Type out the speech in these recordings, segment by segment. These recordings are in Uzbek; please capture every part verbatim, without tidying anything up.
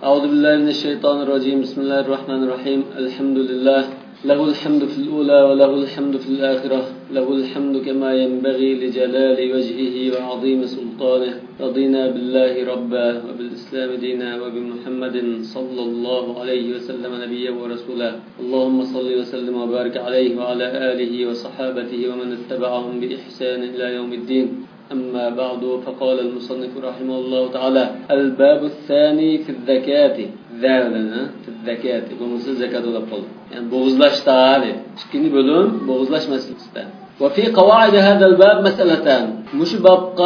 أعوذ بالله من الشيطان الرجيم. بسم الله الرحمن الرحيم. الحمد لله له الحمد في الأولى وله الحمد في الآخرة، له الحمد كما ينبغي لجلال وجهه وعظيم سلطانه. رضينا بالله ربا وبالإسلام دينا وبمحمد صلى الله عليه وسلم نبيا ورسولا. اللهم صل وسلم وبارك عليه وعلى آله وصحابته ومن اتبعهم بإحسان إلى يوم الدين. أما بعد، فقال المصنف رحمه الله تعالى: الباب الثاني في الزكاة. ذالنا في الزكاة بمثل زكاة الأبطال، يعني بغزلاش تعالى شكيني بلون بغزلاش مسألة. وفي قواعد هذا الباب مسألتان. مش بابقى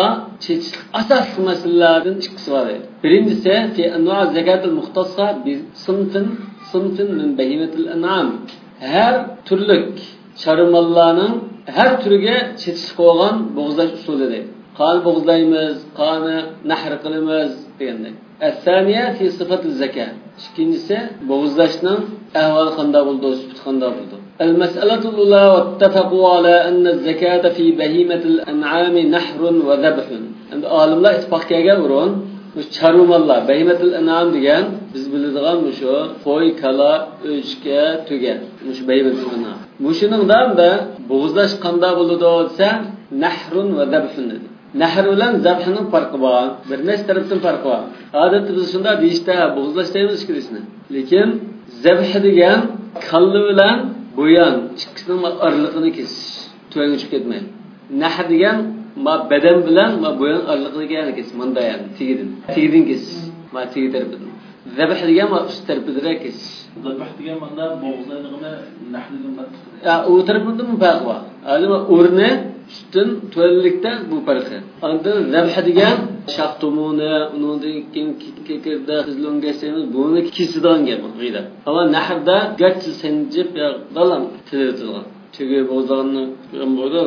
أساس مسألة إشكسواري. برينسة في أنواع الزكاة المختصة بصنف صنف من بهيمة الأنعام. هر ترلك شرم الله'nın her türge çetişik olan boğuzlaş usulüdür. Kan boğuzlayımız, kanı nahr kılımız degende. Es-saniye fi sıfatı zekat. İkincisi boğuzlaşның ahval qanda buldu, sübut qanda buldu. El-mes'eletul ula ve ittefaqu ala enne zekata fi behimetil en'ami nahrun ve zebhun. Endi alimlar ittifaq kelgan urun çarımallar, behimetil en'am degan biz biladigan şu qo'y, kala, o'chka, tuga. Mush behimetil en'am. Mushuning da bo'g'izlash qanday bo'ladi desa nahrun va zabhun dedi. Nahr bilan zabhning farqi bor. Bir nechta tarafdan farqi bor. Odatda biz shunda deyishda bo'g'izlash deymiz ikkilisini. Lekin zabh degan kalli bilan bo'yan ikkisining oraliqini kesish, tuyaga chiqib ketmaydi. Nahr degan ma badan bilan ma bo'yan oraliqini yana kesish, manda yani tigidin. Tigidin kesish, ma tigi tarafidan. Zabh degan ma ust tarafidan kesish. Zabh degan manda bo'g'izlaydig'ini nahrdan battiq. Ya u tarafdan farq bor. Alima o'rni üstün tuvallikda bu farqi. Anda zabh degan shaxtumuni, undan keyin kekirda qizlongashimiz buni kisidan gap qiladi. Ama nahrda gach sanjib ya dalam tirilgan. Çünkü bo'g'izlarni bo'ldi,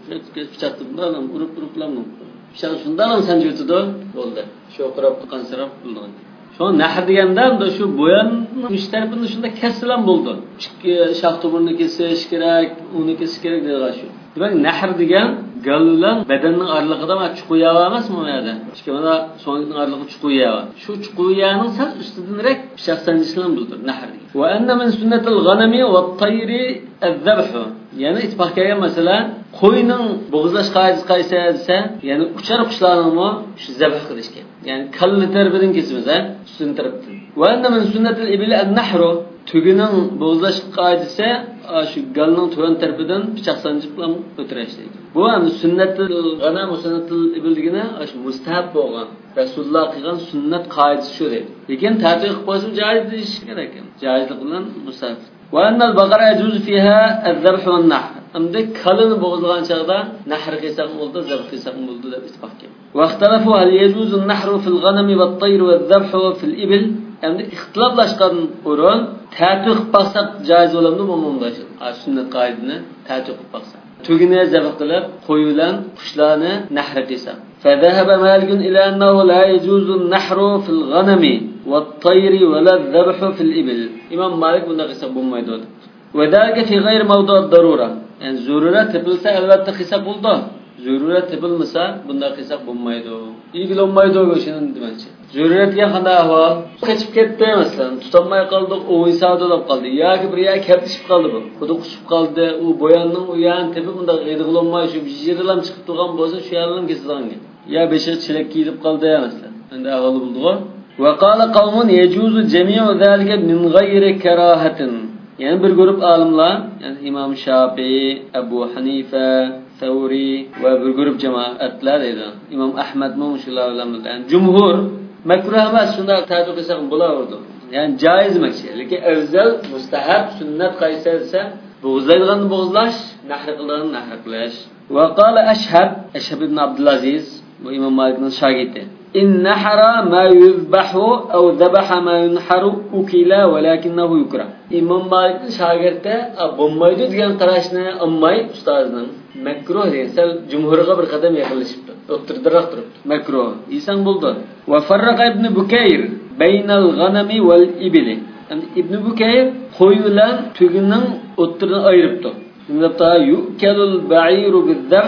pichoqdan urib-uriblamni. Pichoq shundan ham sanjibdi bo'ldi. Shu qarab qansirab bo'lgan. Şu nahr deganda şu bo'yan uch tarafini shunda kesilan bo'ldi. Shaxtumurni kesish kerak, uni kesish kerak degan shu. Demak nahr degan gal bilan badanning oraliqida ma chuquya emasmi bu yerda? Mana so'ngning oraliqi chuquya. Shu chuquyaning sal ustidinroq pichoq sanjishlan bo'ldi nahr. Va anna min sunnatil g'anami va at-tayri az-zabh. Yani ittifoq kelgan masalan, qo'yning bo'g'izlash qoidasi qaysi desa, ya'ni uchar qushlarni shu zabh qilishgan. Yani kalli tarafidan kesimiz, ha, ustun tarafdan. Va anna min sunnatil ibli an-nahru. Tugining bo'g'izlash qoidasi shu galning tuvan tarafidan pichoq sanjib bilan o'tirishlaydi. Bu ham sunnatul g'anam va sunnatul ibligina shu mustahab bo'lgan. Rasululloh qilgan sunnat qoidasi shu deydi. Lekin ta'til qilib qo'ysa joiz deyish kerak ekan. Joizlik bilan mustahab. Va annal baqara yajuzu fiha az-zabh va an-nahr. Amda kalini bo'g'izlagan chaqda nahr qilsam bo'ldi, zabh qilsam bo'ldi deb isbot qilgan. Va ixtalafu hal yajuzu an-nahru fil g'anami va at-tayr va az-zabh fil ibil. Endi ixtiloflashgan o'rin ta'tiq qilsak joiz bo'ladimi bo'lmaydi? Sunnat qoidani ta'tiq qilib qilsak. Tugini zabh qilib, qo'y bilan qushlarni nahr qilsak. فذهب مالك إلى أنه لا يجوز النحر في الغنم والطير ولا الذبح في الإبل. إمام مالك بنا قصة بمايدود. وذلك في غير موضوع الضرورة. يعني ضرورة تبلسا البته قصة بولده. ضرورة تبلمسا بنا قصة بمايدود. İlgili olmaydı o şeyin demençi. Zürriyet ya kanda hava kaçıp gitti mesela. Tutanmaya kaldık, o insan dolap kaldı. Ya ki bir ya kertişip kaldı bu. Kudu kusup kaldı. O boyanın o yağın tepe bunda gıydığıl olmayı şu bir jirilam çıkıp durgan bozun şu yarılam kesilen gibi. Ya beşer çilek giyip kaldı ya mesela. Ende havalı buldu o. Ve kâle kavmun yecuzu cemi'u zâlike min gayri kerahetin. Yani bir grup alimler, yani İmam Şafii, Ebu Hanife, Thawri ve bir grup cemaatler dedi. İmam Ahmed Mumşullah ulamlar. Yani cumhur mekruh emas şunda tabi qilsak bo'laverdi. Yani jaiz makshi. Lekin afzal mustahab sunnat qaysi desa, bo'g'izlaydiganni bo'g'izlash, nahr qiladiganni nahr qilish. Va qala Ashhab, Ashhab ibn Abdulaziz, bu Imom Malikning shogirdi. In nahara ma yuzbahu aw dhabaha ma yunharu ukila walakinahu yukrah. Imom Malikning shogirdi bo'lmaydi degan qarashni ammay ustozining makruh desal jumhurga bir qadam yaqinlashibdi. O'tirdiroq turibdi. Makruh. İnsan buldu. Ve farraqa ibn Bukayr baynal g'anami wal ibli. İbn Bukayr qo'y bilan tugining o'ttirini ayiribdi. Bunda yukalul ba'iru biz-zabh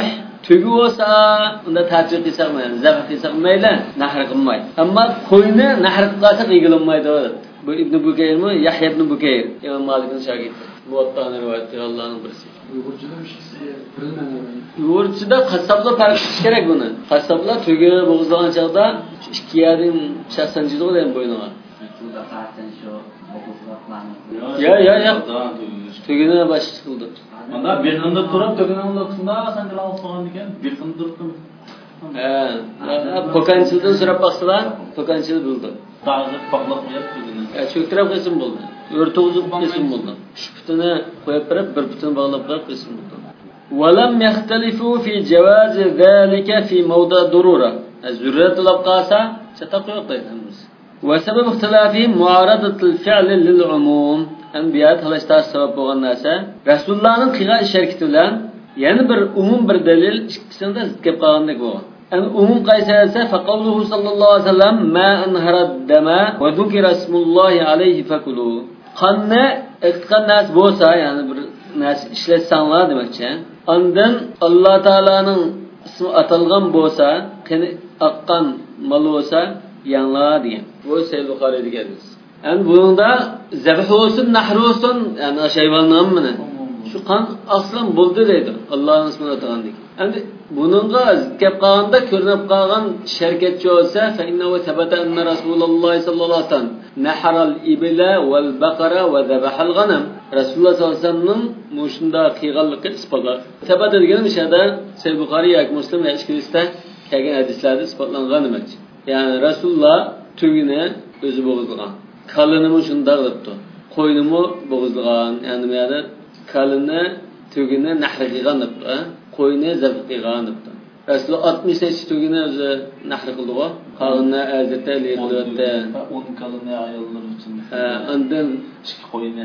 Tügü olsa onda tatbiq qilsak mayli, zabh qilsak mayli, nahr qilmaydi. Ammo qo'yni nahr qilsa qilolmaydi. Bu Ibn Bukayrmi, Yahya ibn Bukayr, Imom Malikning shogirdi. Muvatta'ni rivoyat qilganlarning birisi. Uyg'urchada qassoblar farq qilish kerak buni. Qassoblar tügü bo'g'izlagan chaqda ikki yarim shaxsanchilik degan bo'ynaga. Ya ya ya. Tügüne başlıq qıldı. Onda bir qında turib, tügüne olaqsında sen qila olsan ekan, bir qında turib. Ha, pokanchildan so'rab baqsalar, pokanchil bo'ldi. Tag'ib paqlab qo'yib tügüne. Ya cho'ktirib qo'ysin bo'ldi. O'rtog'izib qo'ysin bo'ldi. Shu putini qo'yib berib, bir putini bog'lab qo'yib qo'ysin bo'ldi. Walam yaxtalifu fi jawaz zalika fi mawda durura. Az-zurrat talab qasa, chata qo'yib qo'yamiz. Wa sabab ixtilafihim mu'aradatul fi'l lil umum. Anbiya talashtar sabab bo'lgan narsa Rasulullohning qilgan ish harakati bilan yana bir umum bir dalil ikkisida zid kelib qolgandek bo'lgan. Ani umum qaysi esa faqawluhu sallallohu alayhi vasallam ma anharad dama va dhukira ismullohi alayhi fakulu. Qanni iqtiqan nas bo'lsa, ya'ni bir narsa ishlatsanlar demakchi. Ondan Alloh taolaning ismi atalgan bo'lsa, qani aqqan mal bo'lsa, yanglar degan. Bu Sahih Buxoriy deganmiz. Yani bunda zabh olsun, nahr olsun, yani hayvanlar mı? Şu kan aslan buldu deydi. Allah'ın ismini atagandik. Yani bununla gap qilganda ko'rinib qolgan sharkatchi olsa, fa innahu thabata anna Rasululloh sallallohu alayhi vasallam nahara al-ibla wal baqara wa dhabaha al-ghanam. Rasululloh sallallohu alayhi vasallamning mushunda qilganligi isbotlar. Thabata degan ishada Sahih Buxoriy yoki Muslim va ishkilista kelgan hadislarda isbotlangan demakchi. Yani Rasululloh tugini o'zi bo'g'izlagan. Kalınımı şunda qilibdi. Qo'ynimi bo'g'izlagan, ya'ni bu yerda kalini tugini nahr qilgan debdi, qo'yni zabh qilgan debdi. Rasululloh oltmish tugini o'zi nahr qildi-ku. Qolganini azatda qildi. o'n kalini ayollar uchun. Ha, undan ikki qo'yni.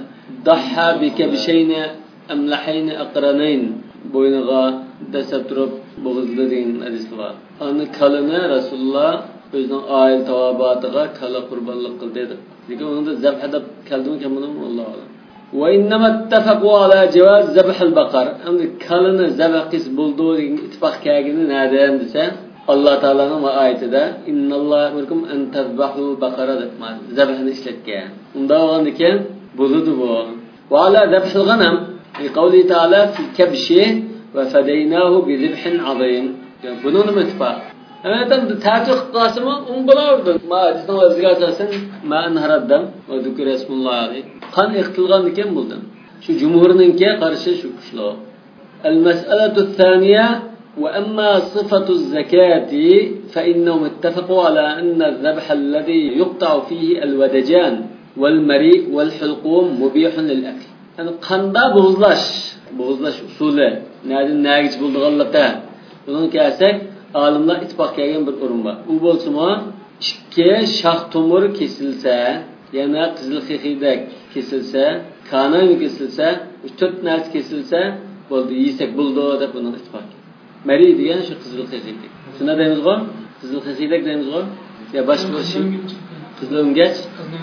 Dahha bika bishayni amlahayni aqranayn bo'yniga dasab turib bo'g'izli degan hadis bor. Ani kalini Rasululloh o'zining oil tavobotiga kala qurbonlik qildi dedi. Lekin unda zabh deb keldimi kamini Alloh alam. Va innama ittafaqu ala jawaz zabh al-baqar. Endi kalini zabh qilsa bo'ldi degan ittifoq kelgani nadan desa, Alloh taolaning oyatida innalloha ya'murukum an tazbahu baqara deb zabhni ishlatgan. Unda bo'lgan ekan bo'ladi bu. Va ala zabh al-ghanam li qawli ta'ala fi kabshi va fadaynahu bi zibhin azim. Bunun nima ittifoq? Evet, tercih kısmı umgulardı. Ma hadisden vazgeçer asasen ma enharaddam ve zikr esmullah aleyh. Kan ihtilgan iken buldum. Şu cumhurununki karşı şu kuşlu. El mes'eletu thaniye ve emma sıfatu zekati fe innehum ittefaqu ala enne zebh allezi yuqta'u fihi el vedecan vel meri vel hulqum mubihun lil akl. Yani kanda boğuzlaş, boğuzlaş usulü. Nereden nergiç bulduk Allah'ta. Bunun kelsek alimlar ittifoq kelgan bir o'rin bor. U bo'lsa-mu, ikki shox tomir kesilsa, yana qizil xixidek kesilsa, kanami kesilsa, to'rt narsa kesilsa, bo'ldi, yesak bo'ldi deb buni ittifoq. Mari degan shu qizil xixidek. Shuna deymiz-ku? Qizil xixidek deymiz-ku? Ya boshqa bir şey. Qizil o'ngach.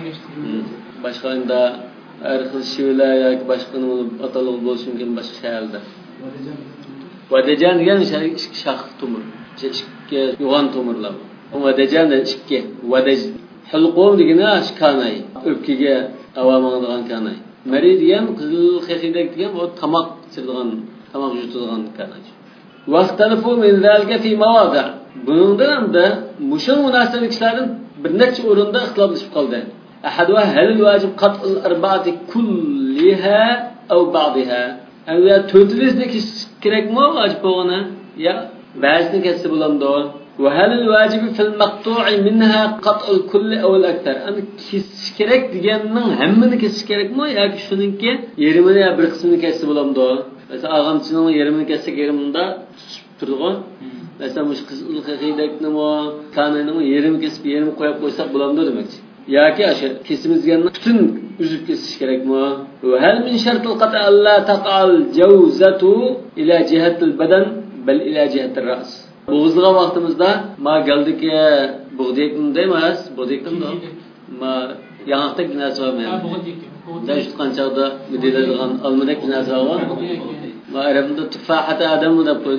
Boshqa endi har xil shivlar yoki boshqa nima atalib bo'lishi mumkin boshqa shaharda. Vadajan degan ikki shox tomir. Ikki yo'g'on tomirlar. Vadajan da ikki. Wadaj hulqum degani kanay. O'pkiga avamadigan kanay. Mari degan qizil xixidek degan bu tomoq chirdigan, tomoq yutadigan kanay. Vaqtalifu min zalika fi mawadi'. Bundan ham da mushul munosabatlarning bir necha o'rinda ixtiloflashib qoldi. Ahaduha hal wajib qat'ul arba'ati kulliha aw ba'daha. Eğer tötülüsünü kesiş gerekmi vacip bo'lgani ya ba'zini kesib bo'lamdi. Va halil vajibi fil maqtu'i minha qat'ul kulli aw al-akthar. Ani kesish kerak deganning hammani kesish kerakmi yoki shuningki yerimini ya bir qismini kesib bo'lamdi. Mesela ag'amchining yerimini kessak yerimda turdi. Mesela mush qizil xixidaknimi kananing yerimini kesib yerimini qo'yib qo'ysak bo'lamdi demakchi. Yoki asha kesimizganni butun üzüp kesish kerakmi? Va hal min shartil qat'a alla taqal jawzatu ila jihatil badan bal ila jihatir ra's. Bo'g'izlagan vaqtimizda ma galdiki bo'g'dekni emas, bo'g'dekni ma yanaqdek narsa bormi? Dajt qanchada midiladigan almadak narsa bor. Ma arabda tufahata adam deb qo'ydi.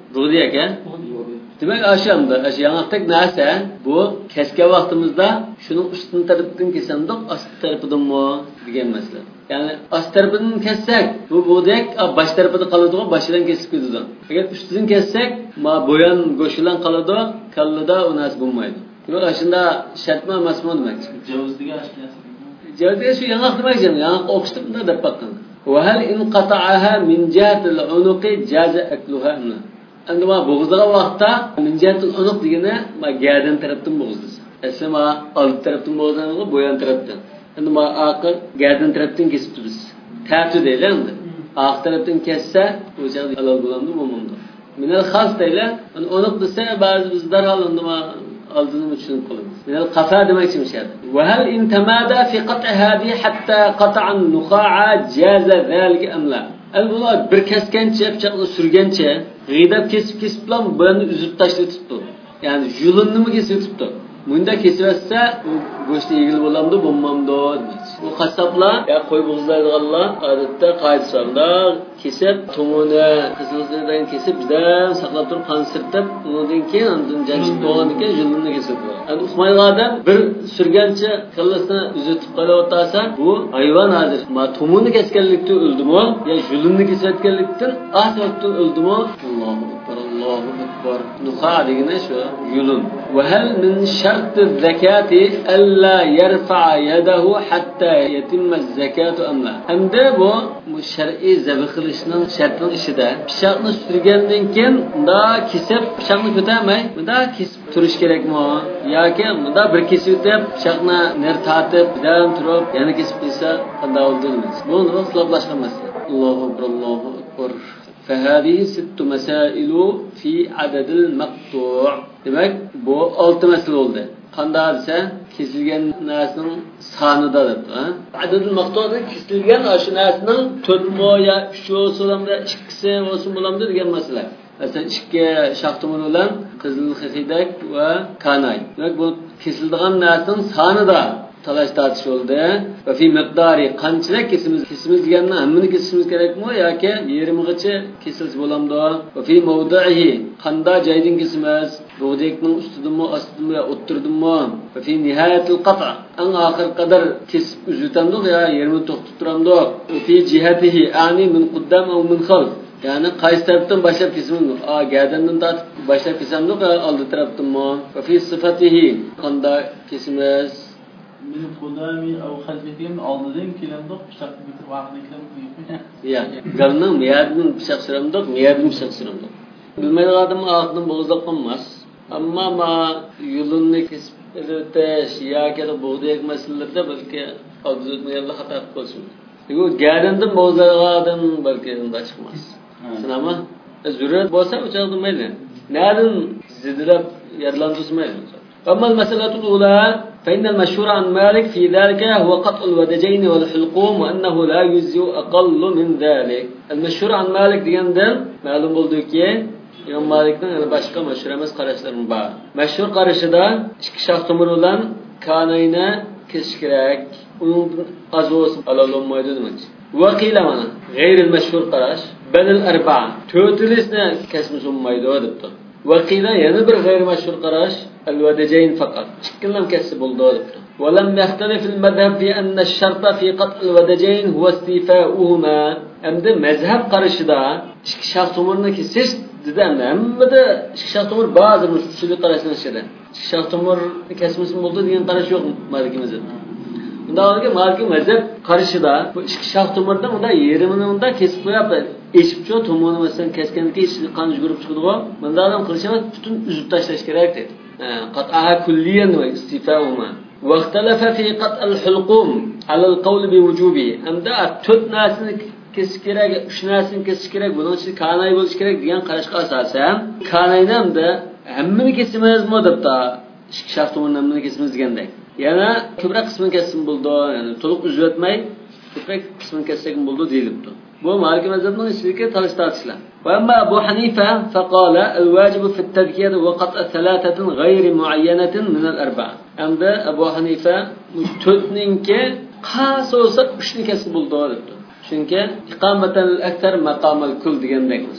Buğday aka. Demak, aşamda, aş yanaqdek narsa bu kesgan vaqtimizda shuni ustun tarafdan kesamdiq, ost tarafdanmi degan masala. Ya'ni ost tarafdan kessak, bu buğday bosh tarafida qoladi, boshidan kesib ketadi. Agar ustidan kessak, ma bo'yan go'shilan qoladi, kallada unas bo'lmaydi. Demak, shunda shartma emasmi demak. Javuzdiga ashlayapsiz. Javuzdiga shu yanaq demakman, yanaq o'qishda bunda deb baqqan. Va hal inqata'aha min jihatil unuqi jaza akluha. Endi ma bo'g'izlagan vaqtda minjatul unuq degani ma gadan tarafdan bo'g'izlasa. Asli ma old tarafdan bo'g'izlanadi, bo'yan tarafdan. Endi ma oqir gadan tarafdan kesibdi biz. Ta'tu deylar endi. Oq tarafdan kessa, o'sha halol bo'lamdi, bo'lmamdi. Minal xas deylar, unuq desa ba'zi biz darhol endi ma oldini tushunib qolamiz. Minal qafa demak chimshadi. Va hal intamada fi qat'i hadi hatta qata'an nuqa'a jaza zalika amla. Al-bular bir kesgancha, pichoqni surgancha, g'idab kesib-kesib bilan buni uzib tashlatibdi. Ya'ni yulunni kesib o'tibdi. Bunda kesibsa, go'sht egil bo'lamdi, bo'lmamdi demoqchi. Bu qassoblar, ya qo'y bo'g'izlaydiganlar odatda qoidasida kesib, tumuni, qizillardan kesib, bizdan saqlab turib qon sirtib, undan keyin undan janjit bo'lgan ekan, yulunni kesib. Endi uxmaydigan bir surgancha kallasini uzatib qo'yotsa, bu hayvon hozir ma tumuni kesganlikda o'ldimi, yo yulunni kesayotganlikdan asabdan o'ldimi? Allohu akbar, Allohu akbar. Nuqa degani shu yulun. Va hal min shart az-zakati alla yarfa'a yadahu hatta yatimma az-zakatu amla. Hamda bu shar'iy zabh qilishning shartning ishida pichoqni surgandan keyin unda kesib, pichoqni ko'tarmay, unda kesib turish kerakmi? Yoki unda bir kesib deb pichoqni ner tatib, bilan turib, yana kesib qo'ysa, qanday bo'ladi? Bu hisoblashgan masala. Allohu akbar, Allohu akbar. فهذه ست مسائل في عدد المقطوع. Demek bu altı mesele oldu. Qanday desa, kesilgan narsaning sonida deb, ha? Adadul maqtu'da kesilgan shu narsaning to'rt moya, uch bo'lsa, ikkisi bo'lsin bo'lamdi degan masala. Masalan, ikki shaxtumur bilan qizil xixidak va kanay. Demak, bu kesilgan narsaning sonida talash tartish bo'ldi. Va fi miqdori qanchalik kesimiz kesimiz deganni hammani kesishimiz kerakmi yoki yarimigacha kesilsa bo'lamdi? Va fi mawdihi qanday joydan kesimiz? Bo'g'dekning ustidimi, ostidimi yo o'ttirdimi? Va fi nihayatil qat'. Eng oxir qadar kesib uzutamdiq yo yarimi to'xtatib turamdiq. Va fi jihatihi ani min quddam va min khalf. Ya'ni qaysi tarafdan boshlab kesaman? A gadandan tortib boshlab kesamdiq yo oldi tarafdanmi? Va fi sifatihi qanday kesimiz? Min qudami aw khalfihi oldidan kelamdiq, pichoqni bitirib vaqtni kelamdiq. Ya, galning miyadin pichoq suramdiq, miyadin pichoq suramdiq. Bilmaydigan odam oqdan bo'g'izlab qolmas. Ammo ma yo'lni kesib o'tish yoki bo'g'day masalalarda balki oldizotmaylar xato qilib qo'ysin. Bu gadandan bo'g'izlagan odam balki undan chiqmas. Sinama zurat bo'lsa o'chaqda mayli. Nadan zidlab yarlantirmaydi. Amma masalatul ula فإن المشهور عن مالك في ذلك هو قطع الودجين والحلقوم وأنه لا يجزي أقل من ذلك. المشهور عن مالك دياندن معلوم bo'ldi ki İmam Malik'nin yani başka meşhur emas qarashlarım var. Meşhur qarashida ikki shox tomir bilan kanayni kesish kerak. Uning az bo'lsa halol bo'lmaydi demoqchi. Va qila mana g'ayril mashhur qarash badal arba'a. To'rtilisni kesmish bo'lmaydi debdi. Va qila yana bir g'ayr mashhur qarash al-wadajayn faqat. Ikkilam kesib bo'ldi debdi. ولم يختلف المذهب في أن الشرط في قطع الودجين هو استيفاؤهما. Endi mazhab qarashida ikki shox tomirni kesish dedim. Hammada ikki shox tomir ba'zi usulli qarashlanishadi. Ikki shox tomirni kesmisin bo'ldi degan qarash yo'q Maliki mazhabda. Bundagi Maliki mazhab qarashida bu ikki shox tomirdan unda yerimini unda kesib qo'yib, eshibcho tomirni masalan kesgandan keyin qon yugurib chiqadi-ku. Bunda ham qilishimiz butun uzib tashlash kerak dedi. Qat'aha kulliyan va istifa'uma. واختلف في قطع الحلقوم على القول بوجوبه. Hamda to'rt narsani kesish kerak, uch narsani kesish kerak, buning ichida kanay bo'lish kerak degan qarashga asosan, kanayni hamda hammani kesimizmi debdi. Ikki shox tomirni hammani kesimiz degandek. Yana ko'proq qismini kessin bo'ldi, ya'ni to'liq uzatmay ko'proq qismini kessak bo'ldi deyilibdi. Bu Maliki mazhabining ichidagi talish tortishlar. Va amma Abu Hanifa faqala al-wajib fi at-tadhkir wa qat' thalathatin ghayr muayyanatin min al-arba'a. Hamda Abu Hanifa to'rtninki qas olsa uchni kesib bo'ldi dedi. Chunki iqamatan al-akthar maqam al-kull degandek.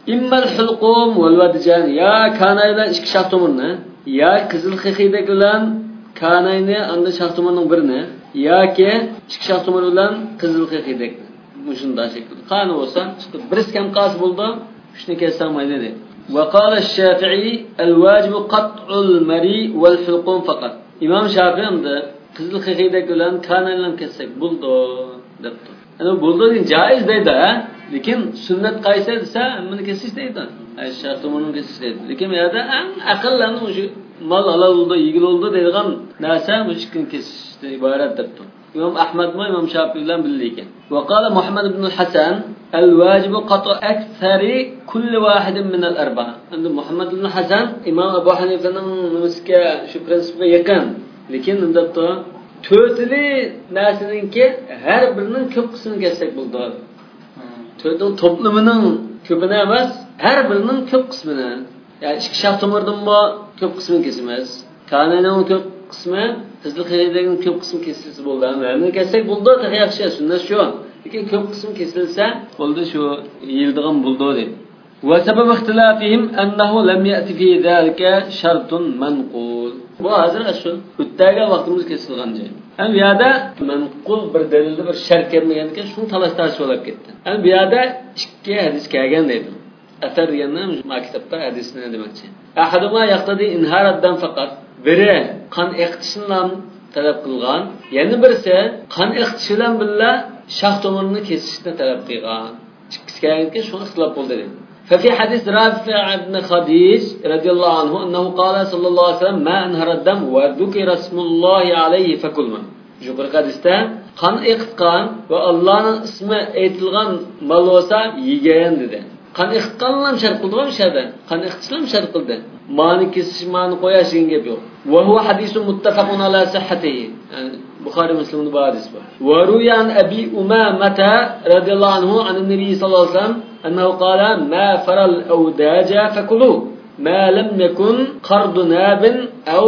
immal hulqum wal vadjan ya kanaylar ikki shox tomirni ya qizil xixidek bilan kanayni anda shox tomirning birini yoki ikki shox tomir bilan qizil xixidek shunday shaklda qani bo'lsa chiqib bir kam qas bo'ldi shuni kessam mayli dedi. Va qala ash-Shafi'i al-wajib qat'ul mari wal hulqum faqat. Imom Shafi'i hamda qizil xixidek bilan kanaylarni kessak bo'ldi debdi. Ana bo'ldi degan joiz deydi, lekin sunnat qaysi desa, buni kesish deydi. Ay shox tomirni kesish deydi. Lekin bu yerda eng aqllanib o'sha mal halol bo'ldi, yigil bo'ldi deydigan narsa bu ishni kesishdan iborat debdi. İmam Ahmad mı İmam Şafii bilen birliken. Ve qala Muhammed ibn Hasan el-vacibu qat'u aktsari kulli wahidin min al-arba'a. Endi Muhammed ibn Hasan İmam Ebu Hanife'nin nimasiga shu prinsipiga yaqin. Lekin unda to to'rtli narsaninki har birining ko'p qismini kessak bo'ldi. To'rtning to'plamining ko'pini emas, har birining ko'p qismini. Ya'ni ikki shox tomirdan bo ko'p qismini kesamiz. Kanayning ko'p qismi qizil xixidagi ko'p qismi kesilsa bo'ldi. Buni kessak bo'ldi, yaxshi, sunnat shu. Lekin ko'p qismi kesilsa bo'ldi, shu yildigan bo'ldi deb. Va sabab ixtilafihim annahu lam ya'ti fi zalika shartun manqul. Bu hozir shu o'tdaga vaqtimiz kesilgan joy. Ham bu yerda manqul bir dalilda bir shart kelmaganki, shuni talash-tarish bo'lib ketdi. Ham bu yerda ikki hadis kelgan deydi. Asar degandan maktabda hadisni demoqchi. Ahaduma yaqtadi inharaddan faqat biri qon eqtishni talab qilgan, yana birisi qon eqtish bilan birga shox tomirni kesishni talab qilgan. Ikkisiga shuni ixtilof bo'ldi dedi. Fa fi hadis Rafi' ibn Khadij radhiyallohu anhu annahu qala sallallohu alayhi vasallam ma anhara dam wa dhukira ismullohi alayhi fakulma. Yuqori hadisda qon eqtgan va Allohning ismi aytilgan mal bo'lsa yegan dedi. Qan iqtqanlam shart qildigan ishada. Qan iqtislam shart qildi. Mani kesish, mani qo'yash degan gap yo'q. Va huwa hadisun muttafaqun ala sihhatihi. Yani Buxoriy Muslimda bu hadis bor. Wa ruyan Abi Umamata radhiyallohu anhu an an-nabiy sallallohu alayhi vasallam annahu qala ma faral awdaja fakulu ma lam yakun qardu nabin aw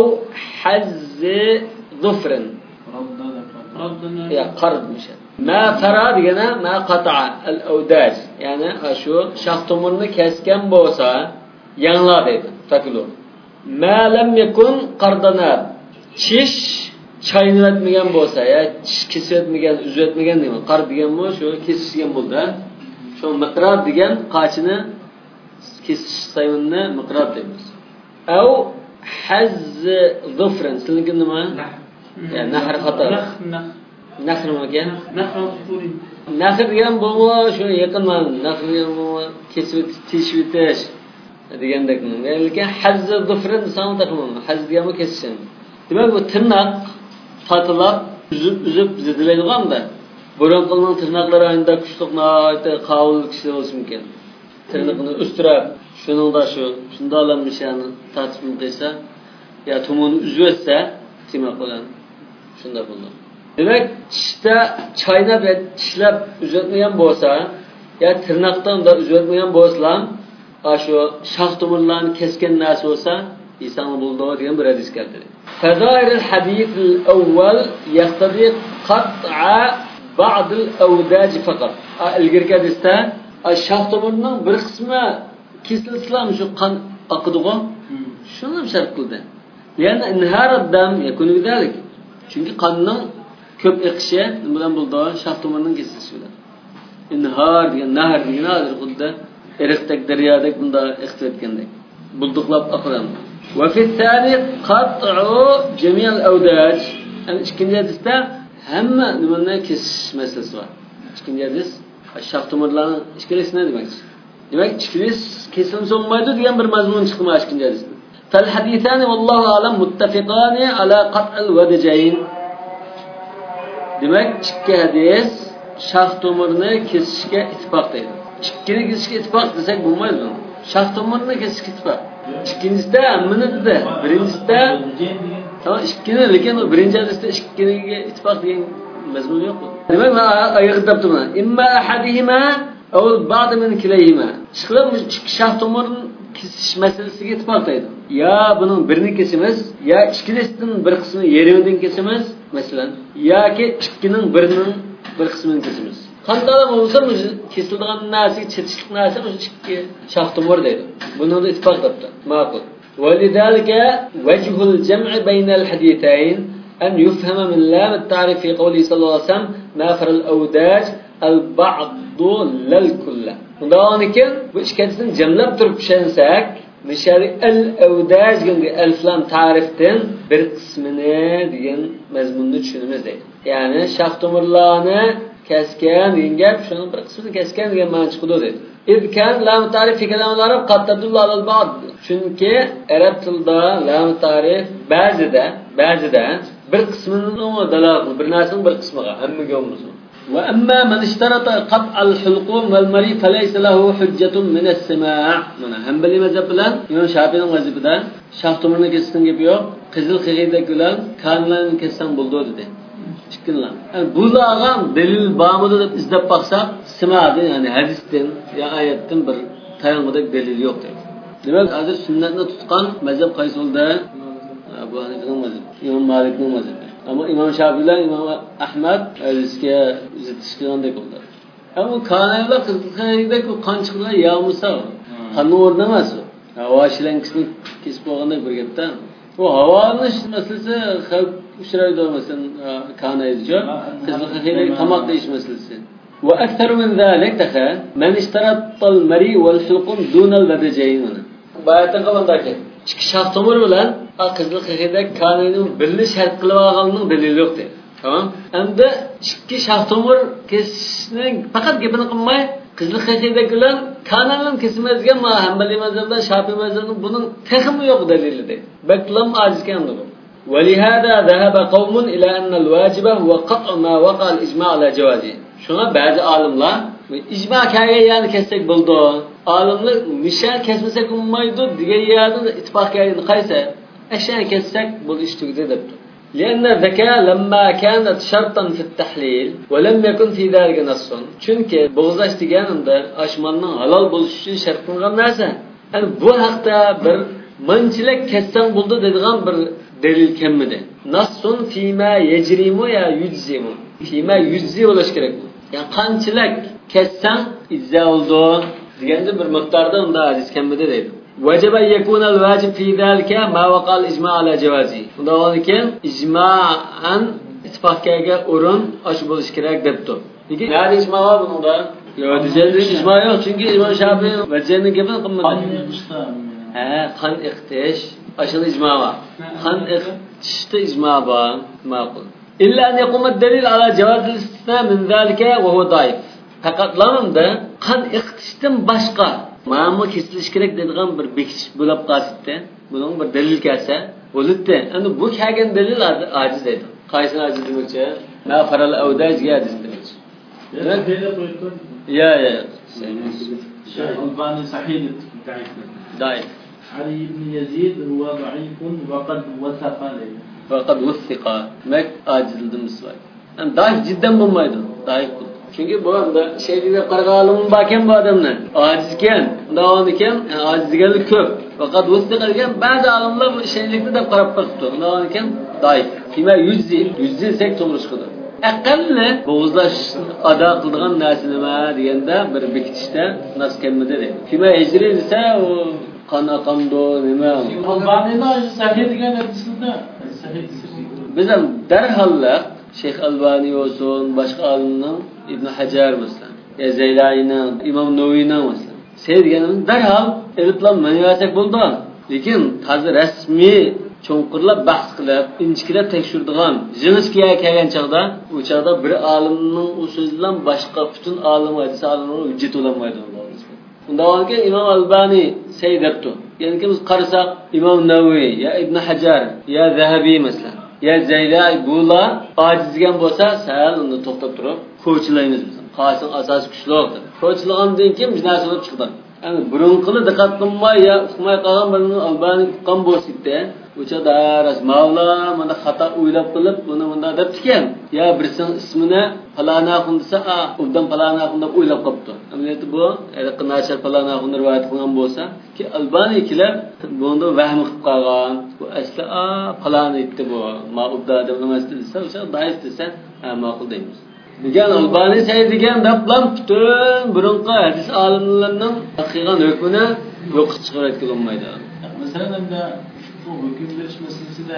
hazz dhufrin. Ya qard mishad. Ma fara degana ma qata'a al-awdaj. Yani shu shox tomirni kesgan bo'lsa, yangla deydi. Fakulu. Ma lam yakun qardanab. Chish chaynatmagan bo'lsa, ya chish kesatmagan, uzatmagan deyman. Qard degan bu shu kesishgan bo'ldi. Shu miqrab degan qachini kesish sayunni miqrab deymiz. Aw hazz dhufran. Sizlarga nima? Ya nahr xato. Nahr nima ekan? Nahr sufuri. Nahr degan bu shu yaqinman. Nahr degan bu kesib tishib etish degandekmi. Lekin hazz dhufran sonu taqmam. Hazz degan bu kesish. Demak bu tirnoq fatilab uzib uzib zidilaydiganda bo'ron qilgan tirnoqlar ayında kuchliqni qavul kishi bo'lsin ekan. Tirnoqni ustirab shuningda shu shundalanmishani tartib qilsa ya tumuni uzib etsa tirnoq bilan shunda bo'ldi. Demak, tishda chaynab tishlab uzatmagan bo'lsa, ya tirnoqdan da uzatmagan bo'lsa, shu shox tomirlarni kesgan narsa bo'lsa, inson bo'ldi degan bir hadis keldi. Fazair al-hadith al-awwal yaqtadi qat'a ba'd al-awdaj faqat. Ilgirki hadisda shox tomirning bir qismi kesilsa, shu qon oqadigan, shuni ham shart qildi. Ya'ni inharad dam yakunu bidalik. Chunki qonning ko'p eqishi nima bilan bo'ldi? Shox tomirning kesilishi bilan. Inhar degan nahr degan hozir xuddi eriqdek daryodek bunda iqtib etgandek. Bulduqlab oqadan. Va fi thani qat'u jami' al-awdaj. Ikkinchi hadisda hamma nimani kesish masalasi bor. Ikkinchi hadis shox tomirlarning ikkilisini demakchi. Demak, ikkilis kesilsa bo'lmaydi degan bir mazmun chiqdi mana ikkinchi hadisda. Fal hadithani vallohu alam muttafiqani ala qat'il wadjayn. Demak, ikki hadis shox tomirni kesishga ittifoq deydi. Ikkini kesishga ittifoq desak bo'lmaydi. Shox tomirni kesishga ittifoq. Ikkinchisida hammani dedi. Birinchisida tamam ikkini, lekin birinchi hadisda ikkiniga ittifoq degan mazmun yo'q. Demak, men ayirib turibman. Imma ahadihima aw ba'd min kilayhima. Chiqib shox tomirni kesish masalasiga ittifoq deydi. Ya buning birini kesimiz, ya ikkilisidan bir qismini yeridan kesimiz, masalan, yoki ikkining birining bir qismini kesimiz. Qanday bo'lsa, kesilgan narsa, chetishlik narsa ikki shox tomir deydi. Buni da ittifoq qilibdi. Ma'qul. ولذلك وجه الجمع بين الحديثين أن يفهم من لام التعريف في قوله صلى الله عليه وسلم نافر الأوداج البعض للكل. ولكن وش كاتسن جملة تربشنسك مشاري الأوداج جنبي الفلام تعرفتن bir qismini degan mazmunni tushunamiz deydi. Ya'ni shox tomirlarni kesgan degan gap, shuni bir qismini kesgan degan ma'no chiqadi deydi. İzkan lam tarif fi kalamlar qattadullah alal ba'd. Chunki arab tilida lam tarif ba'zida, ba'zida bir qismini dalolat, bir narsaning bir qismiga, hammaga bo'lmasin. Wa amma man ishtarata qat' al-hulqum wal mari falaysa lahu hujjatun min as-sama'. Mana Hanbali mazhab bilan Imom Shafi'ning mazhabida shox tomirni kesishdan gap yo'q. Qizil qig'ida bilan kanlarni kessam bo'ldi dedi. Chiqinlar. Yani bularga dalil bormi deb izlab baqsaq, simadi, ya'ni hadisdan ya oyatdan bir tayinqidek dalil yo'q deydi. Demak, hozir sunnatni tutgan mazhab qaysi bo'ldi? Abu Hanifa'ning mazhabi, Imom Malikning mazhabi. Ammo Imom Shafi'i bilan Imom Ahmad hadisga ziddish qilgandek bo'ldi. Ammo kanaylar qizilqayda ku qanchiqlar yağmursa, qanni o'rni emas u. Havoshilankisini kesib qo'ygandek bir gapdan. Bu havoni masalasi xalq uchraydi masalan kanaydijo, qizilqayda tamoq deyish masalasi. Wa aktharu min zalik taha man ishtaratta al-mari wal hulqum duna al-badajayn. Bayatda qavandaki ikki shox tomir bilan qizilqayda kanayning birli shart qilib olganning dalili yo'q deydi. Tamam? Endi ikki shox tomir kesishning faqat gapini qilmay qizilqayda bilan kanalning kesilmaydigan ma Hanbali mazhabida, Shafi'i mazhabida buning texmi yo'q dalili deydi. Baklam ajizkan bu. ولهذا ذهب قوم إلى أن الواجب هو قطع ما وقع الإجماع على جوازه. Şuna bazı alimlar icma kâge yani kessek buldu. Alimler nişan kesmesek ummaydı diye yerden ittifak kâgeni kaysa eşyan kessek bu iş tügde depti. لأن الذكاء لما كانت شرطا في التحليل ولم يكن في ذلك نص. Çünkü boğazlaş deganında aşmanın halal buluş için şart kılgan narsa. Yani bu haqda bir manchilik kessan buldu dediğin bir delil kemmidi. Nassun fîmâ yecrimu ya yüdzimu. Fîmâ yüdzi olaş gerek bu. Yani qanchilik kessan izza oldu deganda bir miqdorda unda aziz kemmidi deydi. Vacaba yakuna al-vacib fi zalika ma waqa al-ijma' ala jawazi. Unda ekan ijma'an ittifaqga o'rin osh bo'lish kerak debdi. Lekin nari ijma' bor bunda? Yo'q, dejalik ijma' yo'q, chunki Imom Shafi'i va Jani gapini qilmadi. Ha, qan iqtish, ashul ijma' bor. Qan iqtishda ijma' bor, ma'qul. İlla an yaqum ad-dalil ala jawaz al-istisna min zalika wa huwa da'if. Faqat lamda qan iqtishdan boshqa ma'mu kesilish kerak dedigan bir bekitish bo'lib qolibdi. Buning bir dalil kelsa, bo'libdi. Endi bu kelgan dalil ajiz deydi. Qaysini ajiz demoqchi? Ma faral awdajga ajiz demoqchi. Ya ya. Shaykh Albani sahih da'if. Ali ibn Yazid huwa da'ifun wa qad wasaqa lahu. Faqat wasiqa. Mak ajizildim var. Yani da'if cidden bo'lmaydi. Da'if. Çünkü bu anda şeyde qarg'alim bakan bu odamlar ajizken, davom ekan, ajizganlik ko'p. Faqat wasiqa degan ba'zi olimlar bu şeylikni deb qarab qo'yibdi. Davom ekan, da'if. Kima yüzzi, yüzzi sek to'g'ri chiqadi. Aqalli bo'g'izlash ado qiladigan narsa nima deganda bir bekitishda nas kemmidi deydi. Kima hijri desa u qana qando nima? Albani'da sahih degan hadisda sahih. Biz ham darhalla Şeyh Albani olsun, başka alimler İbn Hajar mesela, ya Zeylani'nin, İmam Nevevi'nin mesela. Sevdiğinin derhal elitlam menüyasak buldu. Lekin tazi resmi çoğunkurla bahs kılıp, inçkilep tekşürdüğün, jiniskiye kelgen çağda, o çağda bir aliminin o sözünden başka bütün alim, hadis aliminin hüccet olamaydı. Bunda var ki İmam Albani seydepti. Yani ki biz karısak İmam Nevevi, ya İbn Hajar, ya Zehebi mesela. Ya Zeylay bular ajizgan bo'lsa, sal uni to'xtab turib, ko'chilaymiz biz. Qasin asos kuchlidir. Ko'chilagandan keyin biz narsa bo'lib chiqdi. Ya'ni burunqili diqqat qilmay ya uqmay qolgan birini Albani uqqan bo'lsa-da, o'sha daras Mavla mana xato o'ylab qilib, buni bunda deb ekan. Ya birsin ismini falana xun desa, a, undan falana xun deb o'ylab qopti. Amaliyati bu, aytgan narsa falana xun rivoyat qilgan bo'lsa, ki Albani ikilar bunda vahm qilib qolgan. Bu asli a falana aytdi bu. Ma'udda deb emas desa, o'sha daif desa, ha ma'qul deymiz. degan Albani Said degan deblam butun burunqi hadis olimlarining qilgan hukmini yo'q chiqarib olmaydi. Masalan, endi bu hukm berish masalasida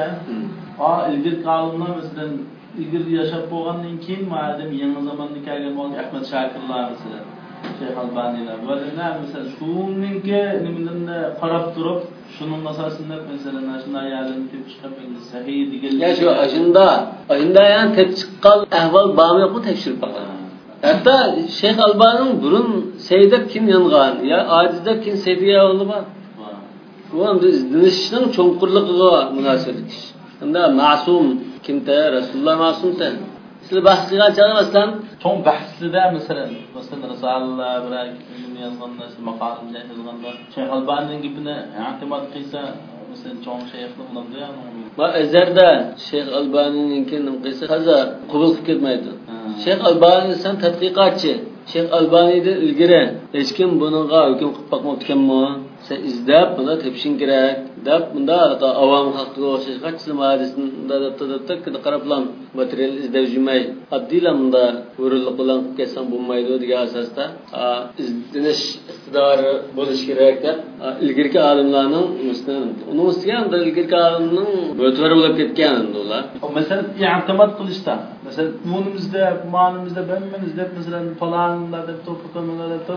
a ilgir olimlar masalan ilgir yashab bo'lgandan keyin ma'lum yangi zamonda kelgan bo'lgan Ahmad Shakirlar masalan Şeyh Albani'ler böyle ne mesela şununki nimalarni qarab turib şunun asosida mesela shunday ayolni tep chiqib endi sahih degan ya shu ajinda ajinda yani tep chiqqan ahvol bormi yo'qmi tekshirib baqaman. Hatta Şeyh Albani'ning burun Seydab kim yongan ya ajizda kim Seydiga oldi bor. Bu endi izlanishning cho'nqurligiga munosib ish. Unda ma'sum kimda Rasululloh ma'sumda. Siz bahs qilgan chaqmasdan cho'ng bahsida masalan masalan Rasululloh bilan ilm yozganda maqolada yozganda Şeyh Albani'ning gapini i'timod qilsa masalan cho'ng shayxni bilamda va azarda Şeyh Albani'ninki qilsa hozir qabul qilib ketmaydi. Şeyh Albani san tadqiqotchi. Şeyh Albani'da ilgari hech kim buningga hukm qilib boqmabdikanmi? Sen izlab buni tepishing kerak deb bunda avom xalqqa o'xshash qachon hadisni da da qarablan material izlab yurmay addiylamda o'rinliq bilan kesam bo'lmaydi degan asosda izlanish iqtidori bo'lish kerak deb ilgirki olimlarning mustan uni ustiga ilgirki olimning bo'tvar bo'lib ketgan ular. Masalan, i'timod qilishda masalan bunimizda ma'nimizda bilmaymiz deb masalan falonlar deb to'planmalar deb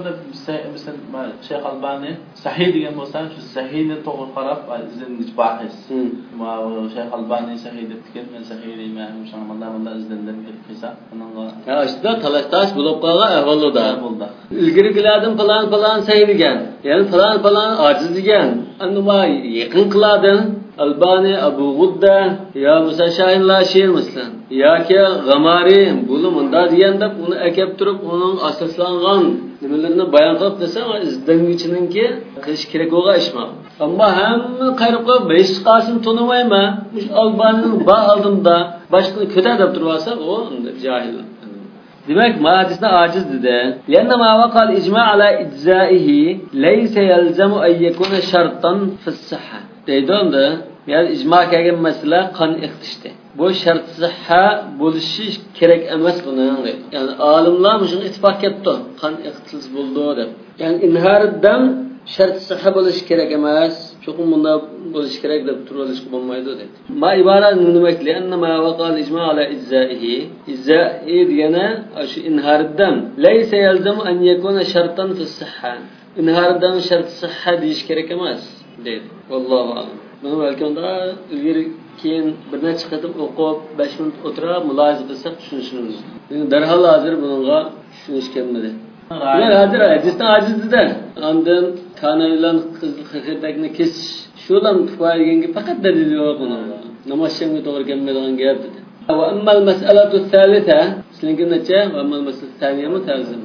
masalan Şeyh Albani sahih degan bo'lsa shu sahihni to'g'ri qarab izlanish bahis. Ma Şeyh Albani sahih deb degan men sahih deyman, o'sha mandan mandan izlandim deb qilsa, bunga ha ishda talash bo'lib qolgan ahvolda bo'ldi. Ilgirigilardan falan falan sahih degan, ya'ni falan falan ojiz degan. Anuma yaqin qiladin Albani Abu Gudda ya Musa Shahin Lashin mislan yoki G'amari buni munda deganda uni akab turib uning asoslangan nimalarni bayon qilib desa izlanuvchininki qilish kerak bo'lgan ishmi. Ammo hamma qarib qo'yib besh qasim tonimayman. Mush Albanining ba oldimda boshqa ko'tar deb tursa, u jahil. Demak, hadisda ojiz dedi. Yana ma vaqal ijma' ala ijza'ihi laysa yalzamu an yakuna shartan fi as-sihha. Deydi, yani ijma' kelgan masala qon iqtishdi. Bu shart sihha bo'lishi kerak emas buni. Yani olimlar shuni ittifoq ketdi. Qon iqtis bo'ldi deb. Yani inharidan shart sihha bo'lishi kerak emas. Cho'qim bunda bo'lishi kerak deb turilish bo'lmaydi dedi. Ma ibara nimakli anna ma waqal ijma' ala ijza'ihi. Ijza'i degani shu inharidan laysa yalzamu an yakuna shartan fi sihha. Inharidan shart sihha deyish kerak emas dedi. Vallohu a'lam. Buni balkonda ilgari keyin bir necha qatim o'qib besh minut o'tirib mulohaza qilsak tushunishimiz. Endi darhol hozir bunga tushunish kelmadi. Ular hozir hadisdan ajizda. Ondan kanaylan qizil haqiqatni kesish shudan kifoyaganga faqat dalil yo'q uni. Namozga to'g'ri kelmaydigan gap dedi. Va ammal mas'alatu thalitha, sizlarga necha va ammal mas'alatu thaniyami ta'zim.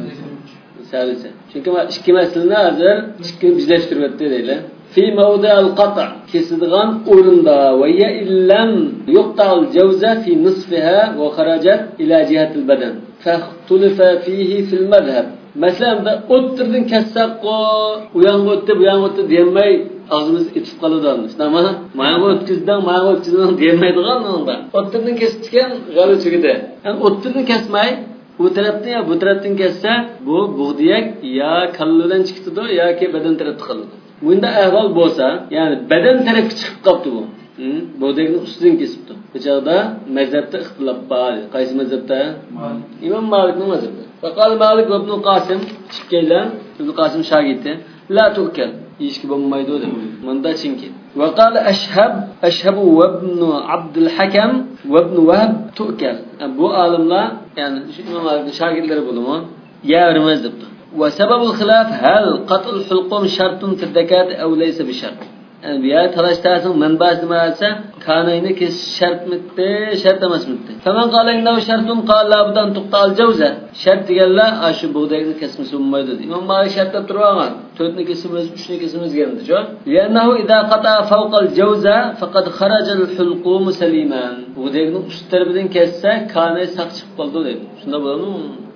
Salisa. Chunki men ikki masalani hozir ikki bizlashtirib o'tdi deylar. في موضع القطع كسدغان أورندا وهي إلّم يقطع الجوزة في نصفها وخرجت إلى جهة البدن فاختلف فيه في المذهب. مثلا أوتردن كساق ويان أوتب ويان أوتب ديماي ağzımız itib qalıdanmış. Ama mağa ötküzdən, mağa ötküzdən deyilməydiğən onda. Otturdun kestikən qalı çürüdü. Yani otturdun kesmay bu tarafdan ya bu tarafdan kesse bu buğdiyak ya kallıdan çıktı ya ki beden tarafı qaldı. Bunda ahvol bo'lsa, ya'ni badan tarafga chiqib qoldi bu. Bo'dakni ustidan kesibdi. Bu chaqda mazhabda ixtilof bor. Qaysi mazhabda? Imom Malikning mazhabida. Faqal Malik ibn Qasim chiqqanlar, ibn Qasim shogirdi, la tu'kal, yeyishga bo'lmaydi dedi. Munda chunki. Va qala Ashhab, Ashhab ibn Abd al-Hakam va ibn Wahb tu'kal. Bu olimlar, ya'ni shu Imom Malikning shogirdlari bo'limi, yarimaz debdi. وسبب الخلاف هل قطع الحلقوم شرط في الزكاة أو ليس بشرط. يعني بيا ثلاثة من بعد ما أسا كان هناك شرط متى شرط ما سمته. فمن قال إنه شرط قال لابد أن تقطع الجوزة. شرط قال لا أشوف بودك كسم سوما يدودي. إمام مالك شرط تروان. تودني كسم مشني كسم زيادة شو؟ لأنه إذا قطع فوق الجوزة فقد خرج الحلقوم سليما. بودك نشتر بدين كسا كان ساقش قلدو ده. شنو بقولون؟